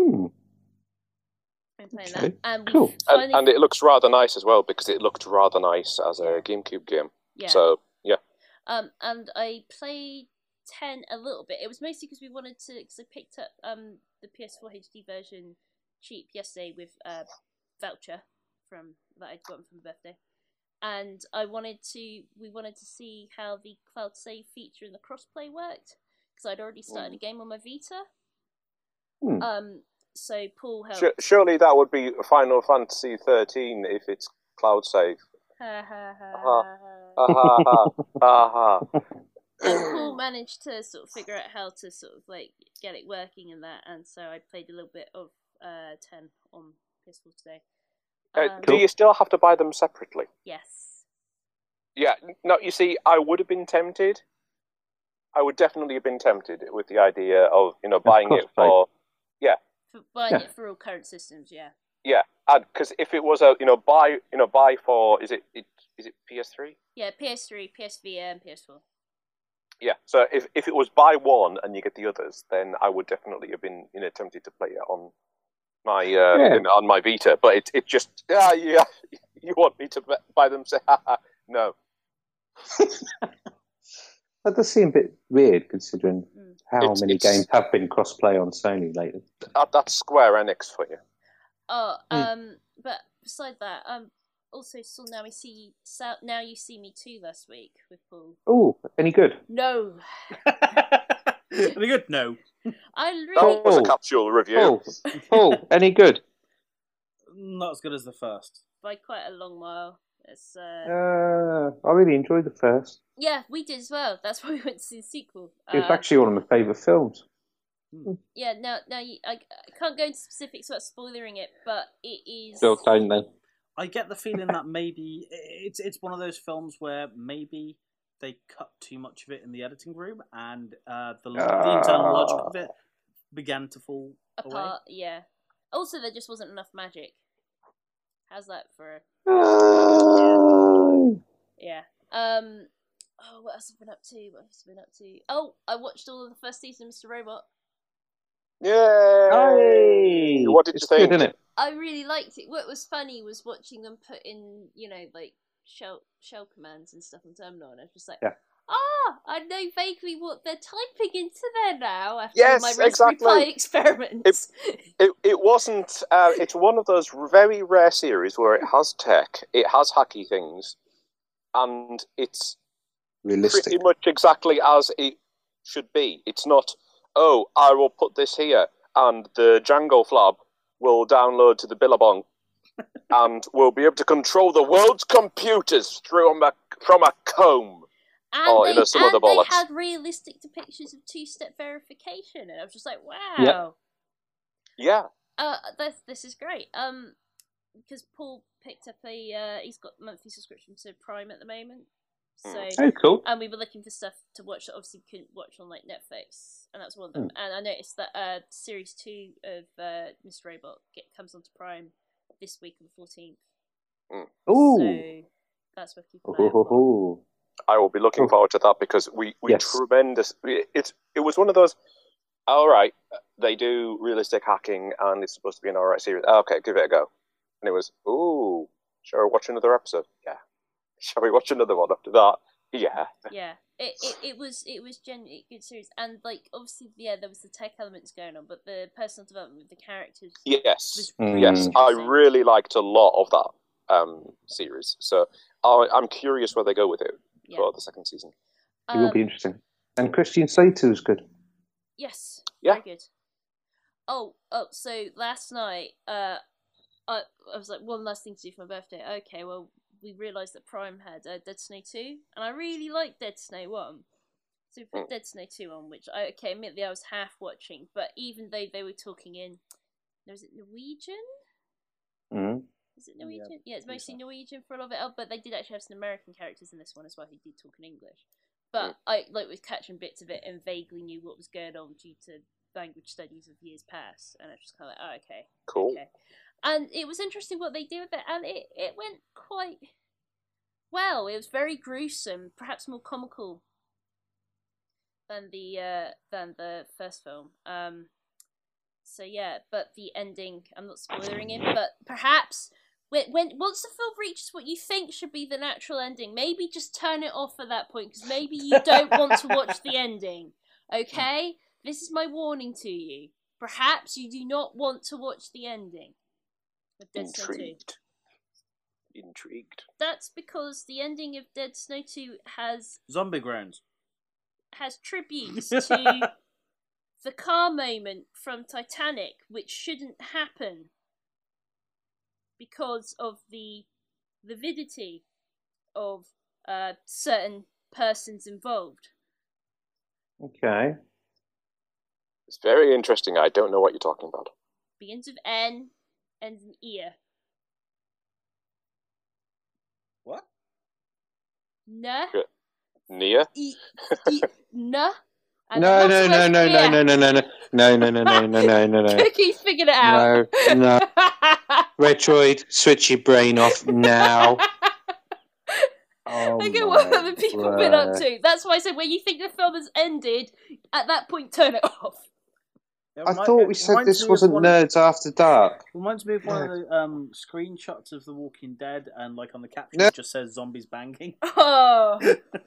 I'm playing that. And cool. And it looks rather nice as well because it looked rather nice as a GameCube game. Yeah. So yeah. And I played 10 a little bit. It was mostly because I picked up the PS4 HD version cheap yesterday with a voucher that I'd gotten from my birthday. And we wanted to see how the cloud save feature and the crossplay worked because I'd already started a game on my Vita. So Paul helped. Surely that would be Final Fantasy 13 if it's cloud save. And Paul managed to sort of figure out how to sort of like get it working and that, and so I played a little bit of 10 on PS4 today. Do you still have to buy them separately? Yes. Yeah. No, you see, I would have been tempted. I would definitely have been tempted with the idea of buying it for it for all current systems. Yeah. Yeah, because if it was a buy for is it PS3? Yeah, PS3, PS Vita, and PS4. Yeah, so if it was buy one and you get the others, then I would definitely have been tempted to play it on my on my Vita, but it just you want me to buy them? Say no. That does seem a bit weird considering how many games have been cross-play on Sony lately. That's Square Enix for you. Oh, but beside that, also saw Now You See Me Too last week with Paul. Oh, any good? No. Any good? No. That was a capsule review. Paul, any good? Not as good as the first. By quite a long mile. It's, I really enjoyed the first. Yeah, we did as well. That's why we went to see the sequel. It was actually one of my favourite films. Yeah, now I can't go into specifics without spoilering it, but it is. Still don't then. I get the feeling that maybe it's one of those films where maybe they cut too much of it in the editing room, and the internal logic of it began to fall apart. Away. Yeah. Also, there just wasn't enough magic. How's that for? Yeah. Oh, what else have I been up to? Oh, I watched all of the first season of Mr. Robot. Yay! What did you think? Good, isn't it? I really liked it. What was funny was watching them put in, like shell commands and stuff on terminal, and I was just like, I know vaguely what they're typing into there now after my Raspberry Pi experiments. It wasn't. It's one of those very rare series where it has tech, it has hacky things, and it's realistic. Pretty much exactly as it should be. It's not. Oh, I will put this here, and the Django Flab will download to the Billabong, and we'll be able to control the world's computers from a comb. And some other bollocks. They had realistic depictions of two-step verification, and I was just like, wow. Yep. Yeah. This is great. Because Paul picked up he's got a monthly subscription to Prime at the moment. So, cool. And we were looking for stuff to watch that obviously we couldn't watch on like Netflix, and that's one of them. And I noticed that series 2 of Mr. Robot comes onto Prime this week on the 14th. Ooh. So that's what keep an eye out for. I will be looking forward to that because we tremendous. It was one of those. All right, they do realistic hacking, and it's supposed to be an alright series. Okay, give it a go. And it was, ooh, shall we watch another episode? Yeah. Shall we watch another one after that? Yeah. Yeah. It was genuinely a good series, and like obviously there was the tech elements going on, but the personal development with the characters. Yes. Yes, I really liked a lot of that series. So I'm curious where they go with it for the second season. It will be interesting. And Christian Slater was good. Yes. Yeah. Very good. Oh, so last night, I was like, one last thing to do for my birthday. Okay, well, we realised that Prime had Dead Snow 2, and I really liked Dead Snow 1. So we put Dead Snow 2 on, which admittedly I was half watching, but even though they were talking in, was it Norwegian? Is it Norwegian? Yeah, it's mostly Norwegian for a lot of it, but they did actually have some American characters in this one as well who did talk in English. But I was catching bits of it and vaguely knew what was going on due to language studies of years past, and I was just kind of like, oh, okay. Cool. Okay. And it was interesting what they did with it, and it went quite well. It was very gruesome, perhaps more comical than the first film. So yeah, but the ending, I'm not spoiling it, but perhaps once the film reaches what you think should be the natural ending, maybe just turn it off at that point, because maybe you don't want to watch the ending. Okay? This is my warning to you. Perhaps you do not want to watch the ending. Intrigued. That's because the ending of Dead Snow 2 has zombie grounds. Has tributes to the car moment from Titanic, which shouldn't happen because of the lividity of certain persons involved. Okay. It's very interesting. I don't know what you're talking about. Begins with N. Ends in ear. What? Nah. Nia? Nah. No. Cookie's figured it out. No. Retroid, switch your brain off now. Look at what other people have been up to. That's why I said when you think the film has ended, at that point turn it off. I thought we said this wasn't Nerds After Dark. Reminds me of one of the screenshots of The Walking Dead, and like on the caption it just says zombies banging. Oh.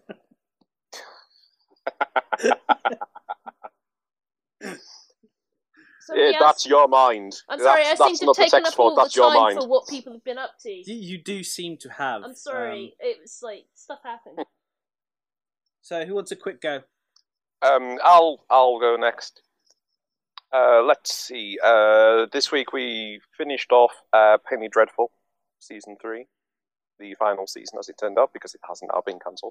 That's your mind. I'm sorry, I seem to have taken up all the time for what people have been up to. You do seem to have. I'm sorry, it was like, stuff happened. So, who wants a quick go? I'll go next. Let's see. This week we finished off Penny Dreadful, Season 3. The final season, as it turned out, because it hasn't now been cancelled.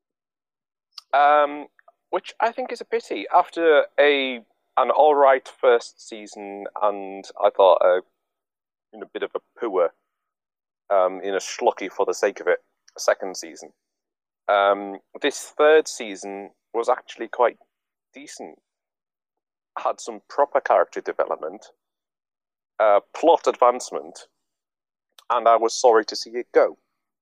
Which I think is a pity. After an alright first season, and I thought a bit of a poor, in a schlocky for the sake of it, second season. This third season was actually quite decent. Had some proper character development, plot advancement, and I was sorry to see it go.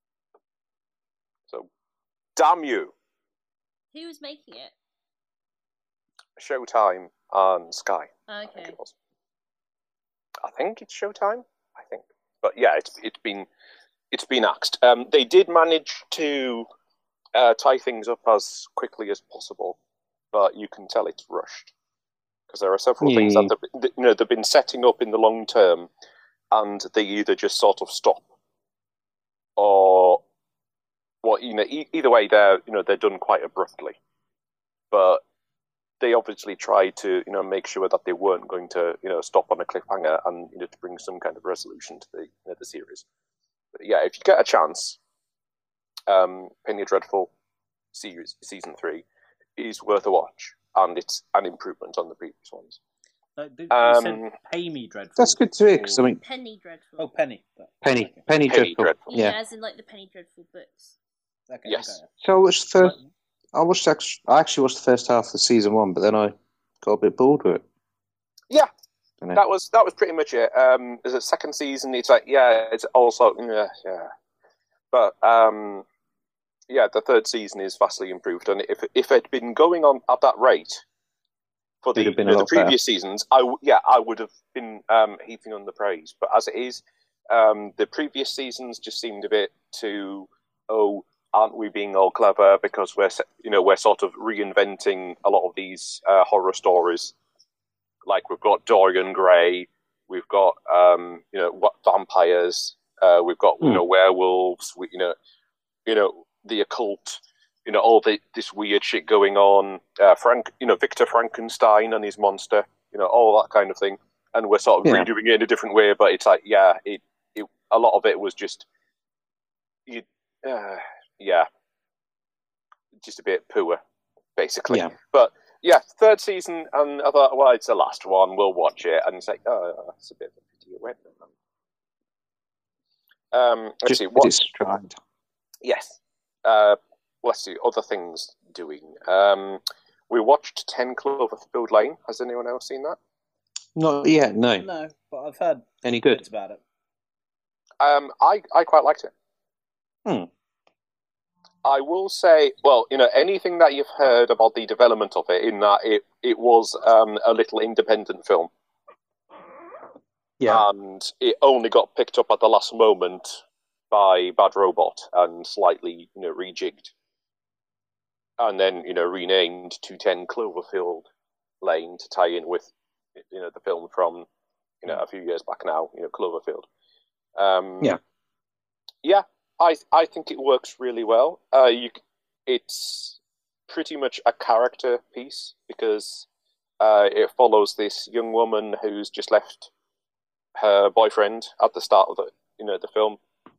So, damn you. Who was making it? Showtime and Sky. Okay. I think it's Showtime. But yeah, it's been axed. They did manage to tie things up as quickly as possible, but you can tell it's rushed because there are several things that they've been setting up in the long term, and they either just sort of stop, or either way they're done quite abruptly. But they obviously tried to, make sure that they weren't going to, stop on a cliffhanger and, to bring some kind of resolution to the series. But yeah, if you get a chance, Penny Dreadful season 3 is worth a watch, and it's an improvement on the previous ones. You said Pay Me Dreadful. That's good to hear, because Penny Dreadful. Oh, Penny. Penny Dreadful. Yeah, as in like the Penny Dreadful books. Okay, yes. Okay. So I actually watched the first half of season 1, but then I got a bit bored with it. Yeah, that was pretty much it. As a second season, it's like it's also yeah. But the third season is vastly improved, and if it had been going on at that rate for the previous seasons, I would have been heaping on the praise. But as it is, the previous seasons just seemed a bit too aren't we being all clever because we're sort of reinventing a lot of these horror stories. Like we've got Dorian Gray, we've got vampires, we've got werewolves, the occult, all this weird shit going on. Victor Frankenstein and his monster, all that kind of thing. And we're sort of redoing it in a different way, but it's like a lot of it was just just a bit poor, basically. Yeah. But third season, and I thought, well, it's the last one, we'll watch it, and it's like, that's a bit of a pity it went. Let's see what. Stride. Yes. Let's see other things doing. We watched 10 Cloverfield Lane. Has anyone else seen that? Not yet. No. No, but I've heard any good about it. I quite liked it. I will say, well, anything that you've heard about the development of it, in that it was a little independent film. Yeah. And it only got picked up at the last moment by Bad Robot and slightly, rejigged. And then, renamed to 10 Cloverfield Lane to tie in with, the film from, a few years back now, Cloverfield. Yeah, I think it works really well. It's pretty much a character piece because it follows this young woman who's just left her boyfriend at the start of the film,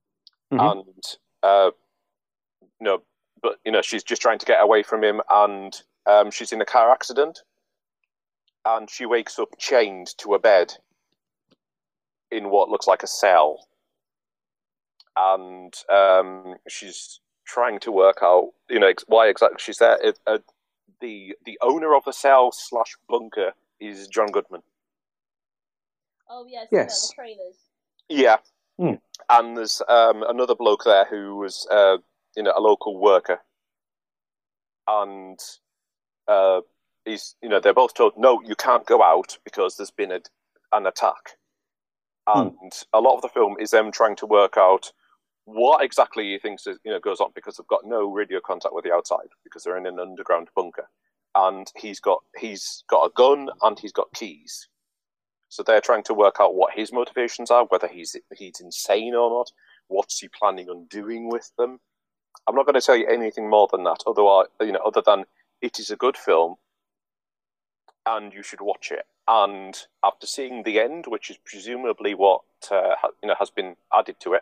and but she's just trying to get away from him, and she's in a car accident, and she wakes up chained to a bed in what looks like a cell. And she's trying to work out, why exactly she's there. The owner of the cell / bunker is John Goodman. Oh yes, yes. The trailers. Yeah, and there's another bloke there who was a local worker, and he's they're both told, no, you can't go out because there's been an attack, and a lot of the film is them trying to work out what exactly he thinks goes on, because they've got no radio contact with the outside because they're in an underground bunker, and he's got a gun and he's got keys. So they're trying to work out what his motivations are, whether he's insane or not. What's he planning on doing with them? I'm not going to tell you anything more than that, other than it is a good film, and you should watch it. And after seeing the end, which is presumably what has been added to it,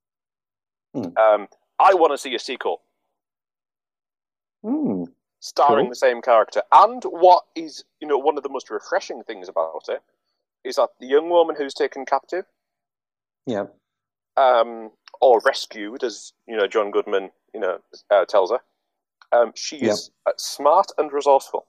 I want to see a sequel. Starring the same character. And what is, one of the most refreshing things about it is that the young woman who's taken captive, or rescued, as John Goodman tells her, she is smart and resourceful.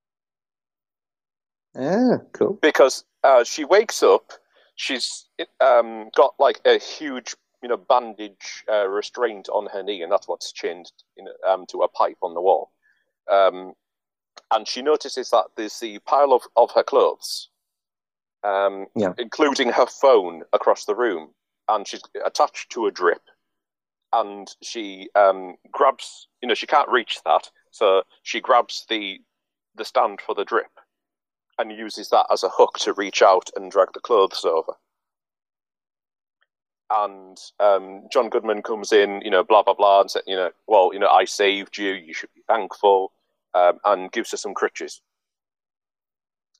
Yeah, cool. Because she wakes up, she's got like a huge bandage restraint on her knee, and that's what's chained to a pipe on the wall. And she notices that there's the pile of her clothes, including her phone, across the room, and she's attached to a drip. And she grabs, she can't reach that, so she grabs the stand for the drip and uses that as a hook to reach out and drag the clothes over. And John Goodman comes in, blah, blah, blah, and says, I saved you, you should be thankful, and gives her some crutches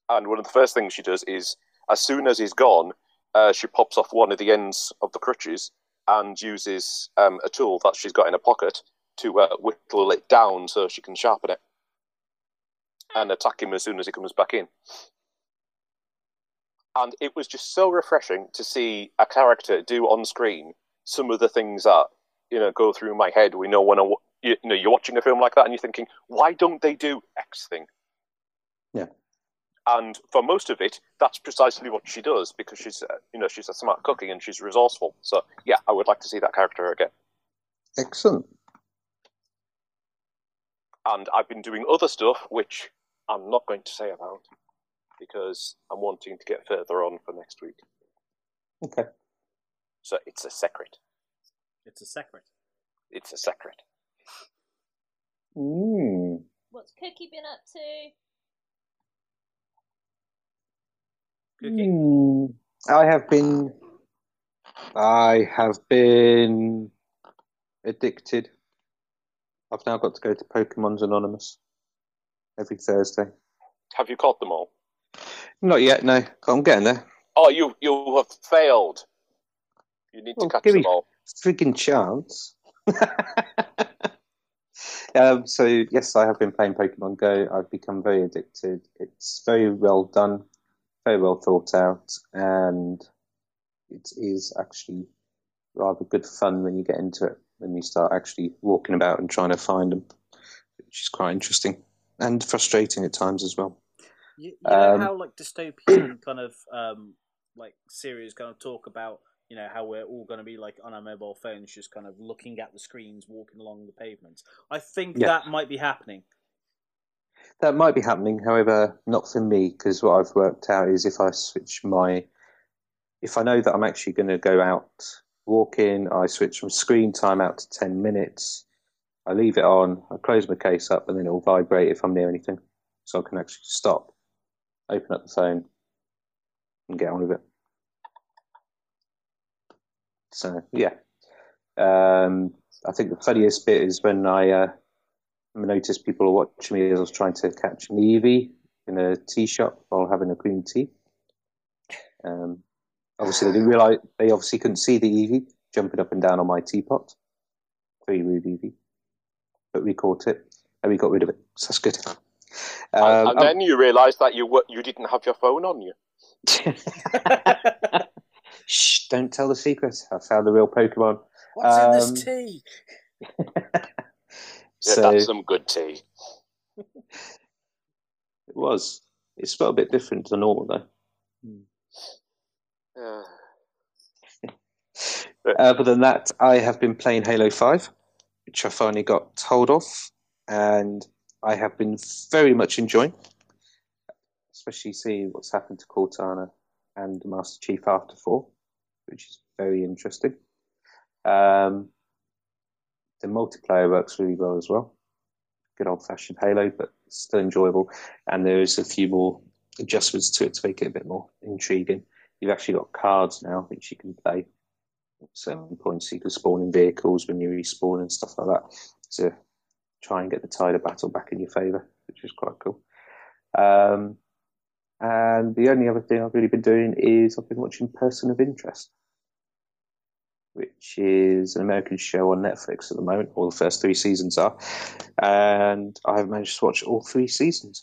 And one of the first things she does is, as soon as he's gone, she pops off one of the ends of the crutches and uses a tool that she's got in her pocket to whittle it down so she can sharpen it and attack him as soon as he comes back in. And it was just so refreshing to see a character do on screen some of the things that go through my head. We know when you're watching a film like that and you're thinking, why don't they do X thing? Yeah. And for most of it, that's precisely what she does because she's a smart cookie and she's resourceful. So yeah, I would like to see that character again. Excellent. And I've been doing other stuff which I'm not going to say about because I'm wanting to get further on for next week. Okay. So it's a secret. It's a secret. It's a secret. What's Cookie been up to? Cookie? I have been addicted. I've now got to go to Pokemon's Anonymous every Thursday. Have you caught them all? Not yet, no. I'm getting there. Oh, you have failed. You need to catch them all. Frigging chance. So yes, I have been playing Pokemon Go. I've become very addicted. It's very well done, very well thought out, and it is actually rather good fun when you get into it, when you start actually walking about and trying to find them, which is quite interesting and frustrating at times as well. You know how dystopian kind of series kind of talk about how we're all going to be on our mobile phones, just kind of looking at the screens, walking along the pavements. I think that might be happening. That might be happening, however, not for me, because what I've worked out is if I know that I'm actually going to go out walking, I switch from screen time out to 10 minutes, I leave it on, I close my case up, and then it will vibrate if I'm near anything. So I can actually stop, open up the phone, and get on with it. So, yeah. I think the funniest bit is when I noticed people are watching me as I was trying to catch an Eevee in a tea shop while having a green tea. Obviously, they didn't realise, they obviously couldn't see the Eevee jumping up and down on my teapot. Very rude Eevee. But we caught it and we got rid of it. So that's good. And then you realised that you didn't have your phone on you. Shh, don't tell the secret. I found the real Pokemon. What's in this tea? That's some good tea. It was. It smelled a bit different to normal, though. Other than that, I have been playing Halo 5, which I finally got hold of, and I have been very much enjoying, especially seeing what's happened to Cortana and Master Chief after 4, which is very interesting. The multiplayer works really well as well. Good old-fashioned Halo, but still enjoyable. And there is a few more adjustments to it to make it a bit more intriguing. You've actually got cards now which you can play at certain points. You can spawn in vehicles when you respawn and stuff like that to try and get the tide of battle back in your favour, which is quite cool. And the only other thing I've really been doing is I've been watching Person of Interest, which is an American show on Netflix at the moment. All the first 3 seasons are. And I have managed to watch all 3 seasons.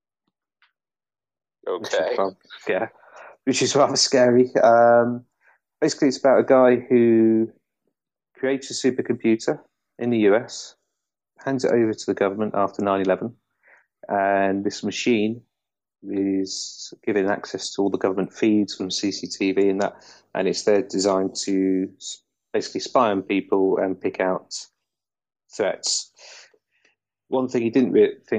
Okay. Which is rather scary. Basically, it's about a guy who creates a supercomputer in the US, hands it over to the government after 9/11, and this machine is given access to all the government feeds from CCTV and that, and it's there designed to basically spy on people and pick out threats. One thing he didn't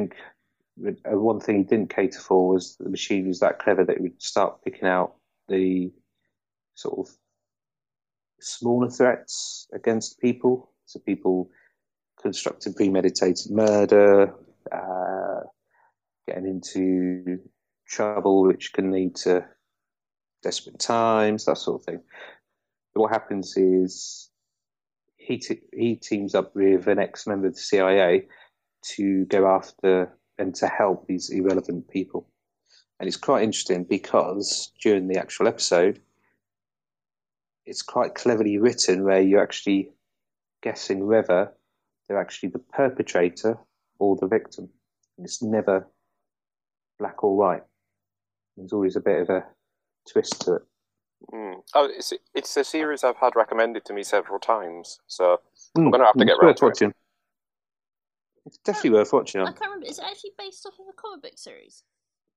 cater for was the machine was that clever that it would start picking out the sort of smaller threats against people. So people constructing premeditated murder, getting into trouble which can lead to desperate times, that sort of thing. But what happens is he teams up with an ex-member of the CIA to go after and to help these irrelevant people. And it's quite interesting because during the actual episode, it's quite cleverly written where you're actually guessing whether they're actually the perpetrator or the victim. And it's never black or white. There's always a bit of a twist to it. Oh, it's a series I've had recommended to me several times, so I'm going to have to get around to watching. it. It's definitely worth watching. I can't remember. Is it actually based off of a comic book series?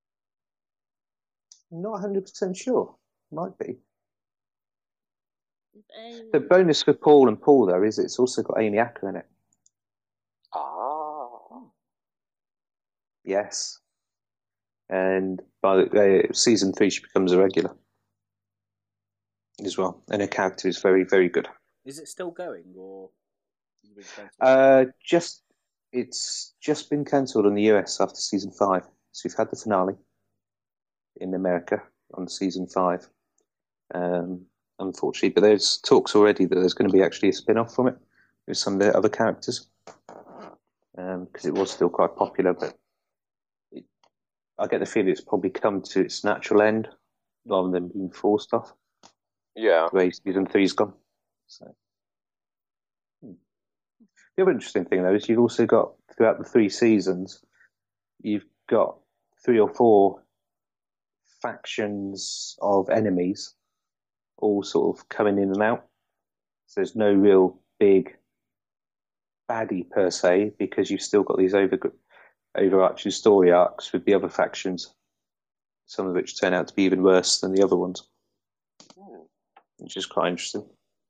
Not 100% sure. Might be. The bonus for Paul and Paul, though, is it's also got Amy Acker in it. Ah. Yes. And by season 3, she becomes a regular as well. And her character is very, very good. Is it still going, or? It's just been cancelled in the US after season 5. So we've had the finale in America on season 5, unfortunately. But there's talks already that there's going to be actually a spin-off from it with some of the other characters, because it was still quite popular. But I get the feeling it's probably come to its natural end rather than being forced off. Yeah. The way season 3's gone. So. The other interesting thing, though, is you've also got, throughout the 3 seasons, you've got 3 or 4 factions of enemies all sort of coming in and out. So there's no real big baddie, per se, because you've still got these overarching story arcs with the other factions, some of which turn out to be even worse than the other ones, which is quite interesting.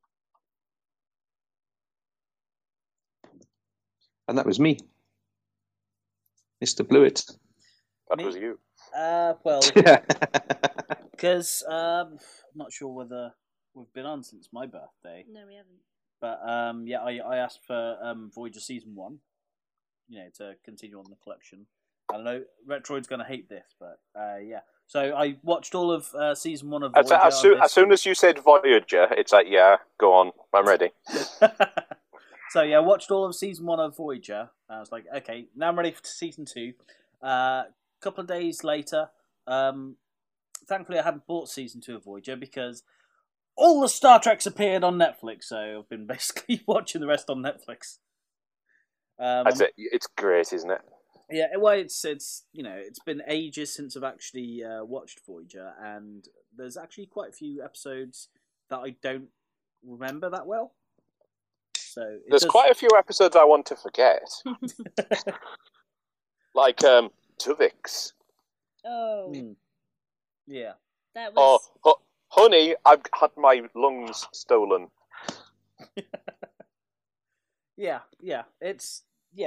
And that was me, Mr. Blewett. That was you. Well, because I'm not sure whether we've been on since my birthday. No, we haven't. But yeah, I asked for Voyager Season 1, to continue on the collection. I know Retroid's going to hate this, but yeah. So I watched all of Season 1 of Voyager. As soon as you said Voyager, it's like, yeah, go on, I'm ready. So yeah, I watched all of Season 1 of Voyager. I was like, okay, now I'm ready for Season 2. A couple of days later, thankfully I hadn't bought Season 2 of Voyager because all the Star Treks appeared on Netflix, so I've been basically watching the rest on Netflix. That's it. It's great, isn't it? Yeah, well, it's been ages since I've actually watched Voyager, and there's actually quite a few episodes that I don't remember that well. So there's quite a few episodes I want to forget, like Tuvix. Oh, yeah. That was. Oh, honey, I've had my lungs stolen. Yeah. It's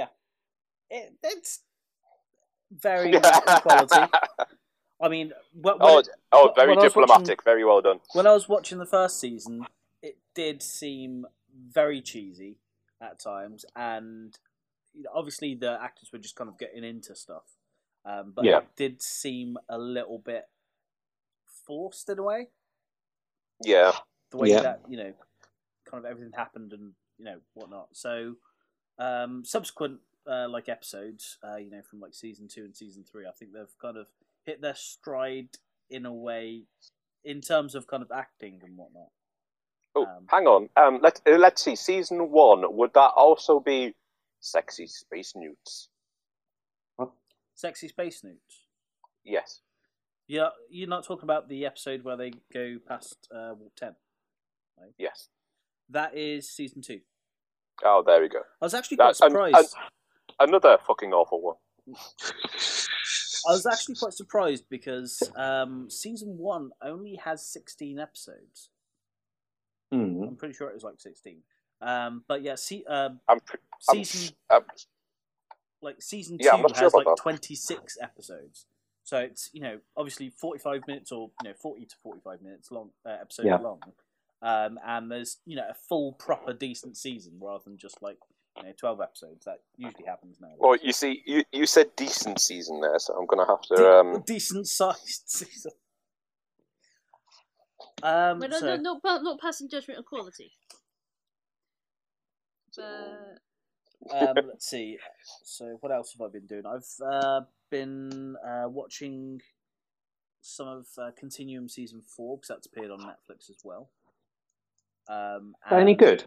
very quality. I mean, very diplomatic. Very well done. When I was watching the first season, it did seem very cheesy at times, and obviously the actors were just kind of getting into stuff. But it did seem a little bit forced in a way. Yeah. The way that, kind of everything happened and, whatnot. So, subsequent, episodes, from, Season 2 and Season 3, I think they've kind of hit their stride in a way in terms of kind of acting and whatnot. Oh, hang on. Let's see. Season 1, would that also be Sexy Space Newts? What? Sexy Space Newts? Yes. Yeah, you're not talking about the episode where they go past Warp 10, right? Yes. That is Season 2. Oh, there we go. I was actually quite surprised. Another fucking awful one. I was actually quite surprised because Season 1 only has 16 episodes. I'm pretty sure it was 16. But yeah, Season 2 has 26 episodes. So it's, obviously 45 minutes or 40 to 45 minutes long long. And there's, a full proper decent season rather than just 12 episodes. That usually happens now. Well, you see, you said decent season there, so I'm going to have to decent sized season. Not passing judgment on quality. But let's see. So what else have I been doing? I've been watching some of Continuum season 4 because that's appeared on Netflix as well. Any good?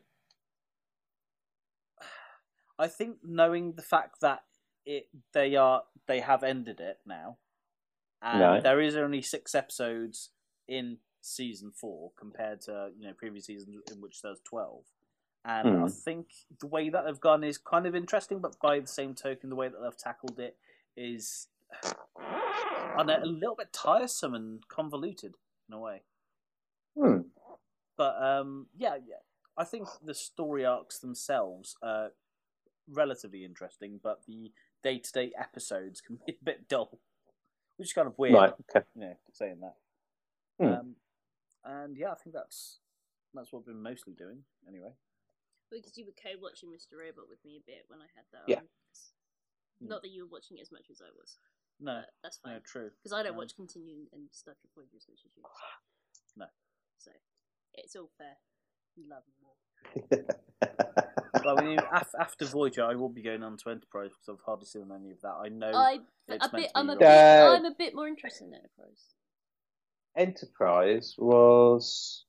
I think knowing the fact that they have ended it now, and there is only 6 episodes in season 4 compared to previous seasons in which there's 12, and I think the way that they've gone is kind of interesting, but by the same token, the way that they've tackled it is a little bit tiresome and convoluted in a way. But yeah, I think the story arcs themselves are relatively interesting, but the day-to-day episodes can be a bit dull, which is kind of weird. Right. Okay. Saying that. And yeah, I think that's what I've been mostly doing anyway. Because you were co-watching Mr. Robot with me a bit when I had that. Yeah. Not that you were watching it as much as I was. No, that's fine. No, true. Because I don't watch Continuing and Star Trek Voyager as much as you. No. So it's all fair. Love more. Well, I mean, after Voyager, I will be going on to Enterprise because I've hardly seen any of that. I know I'm a bit more interested in Enterprise. Enterprise was.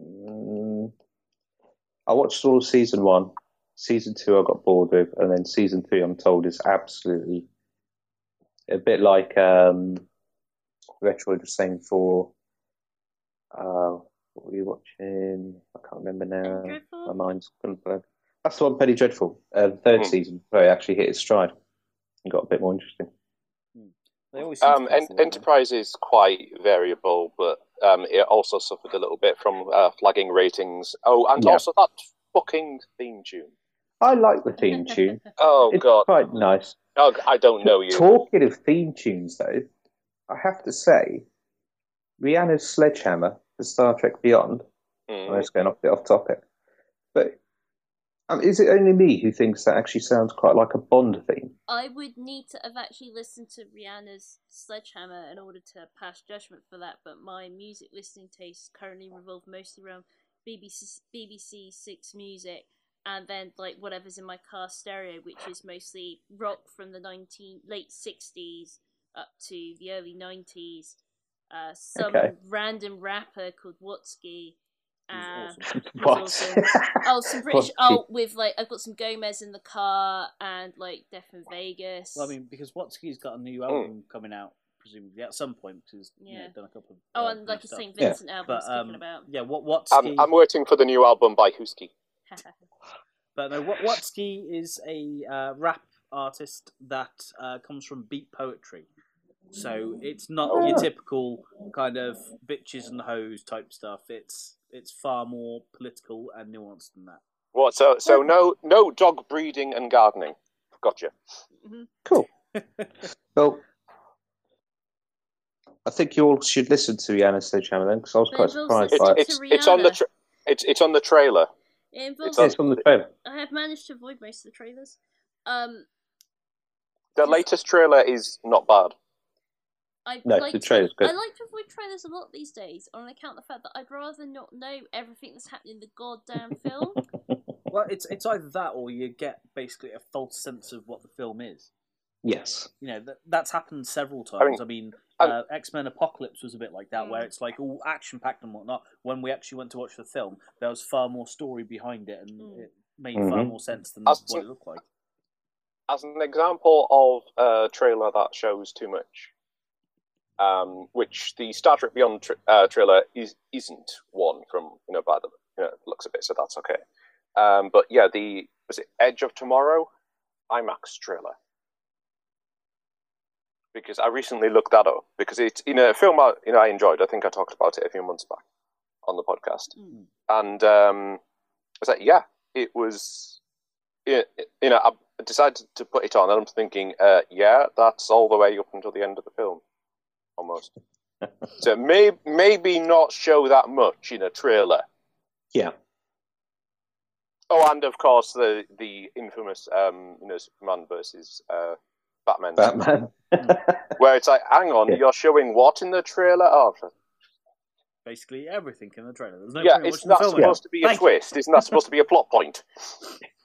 I watched all of season 1. Season 2 I got bored with, and then season 3 I'm told is absolutely a bit like Retroid was saying for. What were you watching? I can't remember now. My mind's gone blank. That's the one, Penny Dreadful. Third season, where it actually hit its stride and got a bit more interesting. Enterprise is quite variable, but it also suffered a little bit from flagging ratings. Oh, and also that fucking theme tune. I like the theme tune. It's God, quite nice. Oh, I don't know you. Talking of theme tunes, though, I have to say, Rihanna's Sledgehammer for Star Trek Beyond. I'm just going a bit off topic, but is it only me who thinks that actually sounds quite like a Bond theme? I would need to have actually listened to Rihanna's Sledgehammer in order to pass judgment for that, but my music listening tastes currently revolve mostly around BBC 6 music, and then like whatever's in my car stereo, which is mostly rock from the late 60s up to the early 90s. Some random rapper called Watsky. What? Some British with like I've got some Gomez in the car and like Death in Vegas. Well, I mean, because Watsky's got a new album coming out, presumably at some point, because he's done a couple of and like a St. Vincent album I was thinking about. Yeah, Watsky. I'm waiting for the new album by Husky. But no, Watsky is a rap artist that comes from beat poetry. So it's not your typical kind of bitches and hoes type stuff. It's far more political and nuanced than that. What? So no dog breeding and gardening. Gotcha. Mm-hmm. Cool. Well, I think you all should listen to Rihanna Sledgehammer then, because I was quite surprised by it. It's on the it's on the trailer. It's on the trailer. I have managed to avoid most of the trailers. The latest trailer is not bad. The trailer's good. I like to avoid trailers a lot these days on account of the fact that I'd rather not know everything that's happening in the goddamn film. Well, it's either that or you get basically a false sense of what the film is. Yes. That's happened several times. I mean X-Men Apocalypse was a bit like that, where it's like all action-packed and whatnot. When we actually went to watch the film, there was far more story behind it, and it made far more sense than what it looked like. As an example of a trailer that shows too much, which the Star Trek Beyond trailer isn't one from by the looks of it, so that's okay. But yeah, was it Edge of Tomorrow IMAX trailer? Because I recently looked that up because it's a film I enjoyed. I think I talked about it a few months back on the podcast, and I was like, yeah, it was. I decided to put it on, and I'm thinking, yeah, that's all the way up until the end of the film. Almost. So maybe not show that much in a trailer. Yeah. Oh, and of course the infamous Superman versus Batman. Where it's like, hang on, you're showing what in the trailer? Oh, basically everything in the trailer. There's no isn't that supposed to be a twist? Isn't that supposed to be a plot point?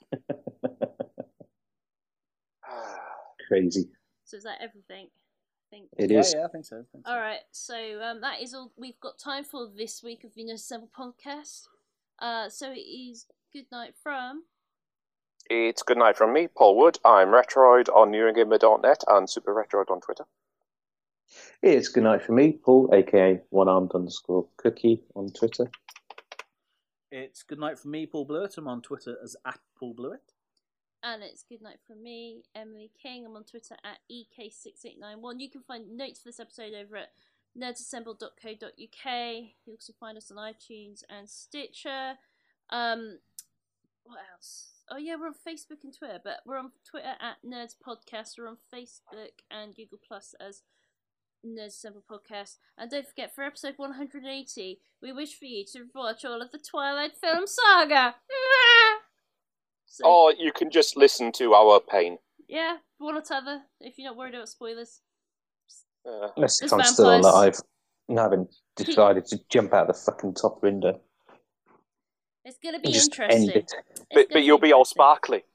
Crazy. So is that everything? think. It is. Yeah, I think so. All right, so that is all we've got time for this week of the Nerd Assemble podcast. So it is good night from... It's good night from me, Paul Wood. I'm Retroid on NewRingGamer.net and Super Retroid on Twitter. It's good night from me, Paul, aka @1armed_cookie on Twitter. It's good night from me, Paul Blewett. I'm on Twitter as @PaulBlewett. And it's good night from me, Emily King. I'm on Twitter @EK6891. You can find notes for this episode over at nerdsassemble.co.uk. You also find us on iTunes and Stitcher. What else? Oh yeah, we're on Facebook and Twitter, but we're on Twitter @Nerds Podcast. We're on Facebook and Google Plus as Nerds Assemble Podcast. And don't forget, for episode 180, we wish for you to watch all of the Twilight film saga. So, or you can just listen to our pain. Yeah, one or t'other, if you're not worried about spoilers. Unless if I'm still alive and haven't decided to jump out the fucking top window. It's going to be Just interesting. end it. But you'll be all sparkly.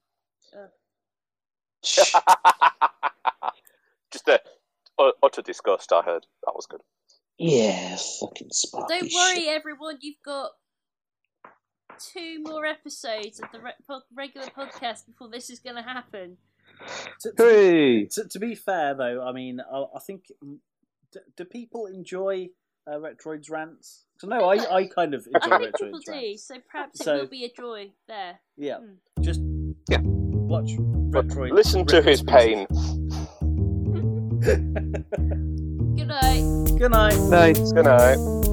Just utter disgust, I heard. That was good. Yeah, fucking sparkly. Don't worry, everyone. You've got 2 more episodes of the regular podcast before this is going to happen. To be fair, though, I mean, I think... Do people enjoy Retroid's rants? So no, I kind of enjoy I think people Retroid's do, rants. so perhaps it will be a joy there. Yeah, just watch Retroid. Listen to his pain. Good night. Good night. Night. Good night.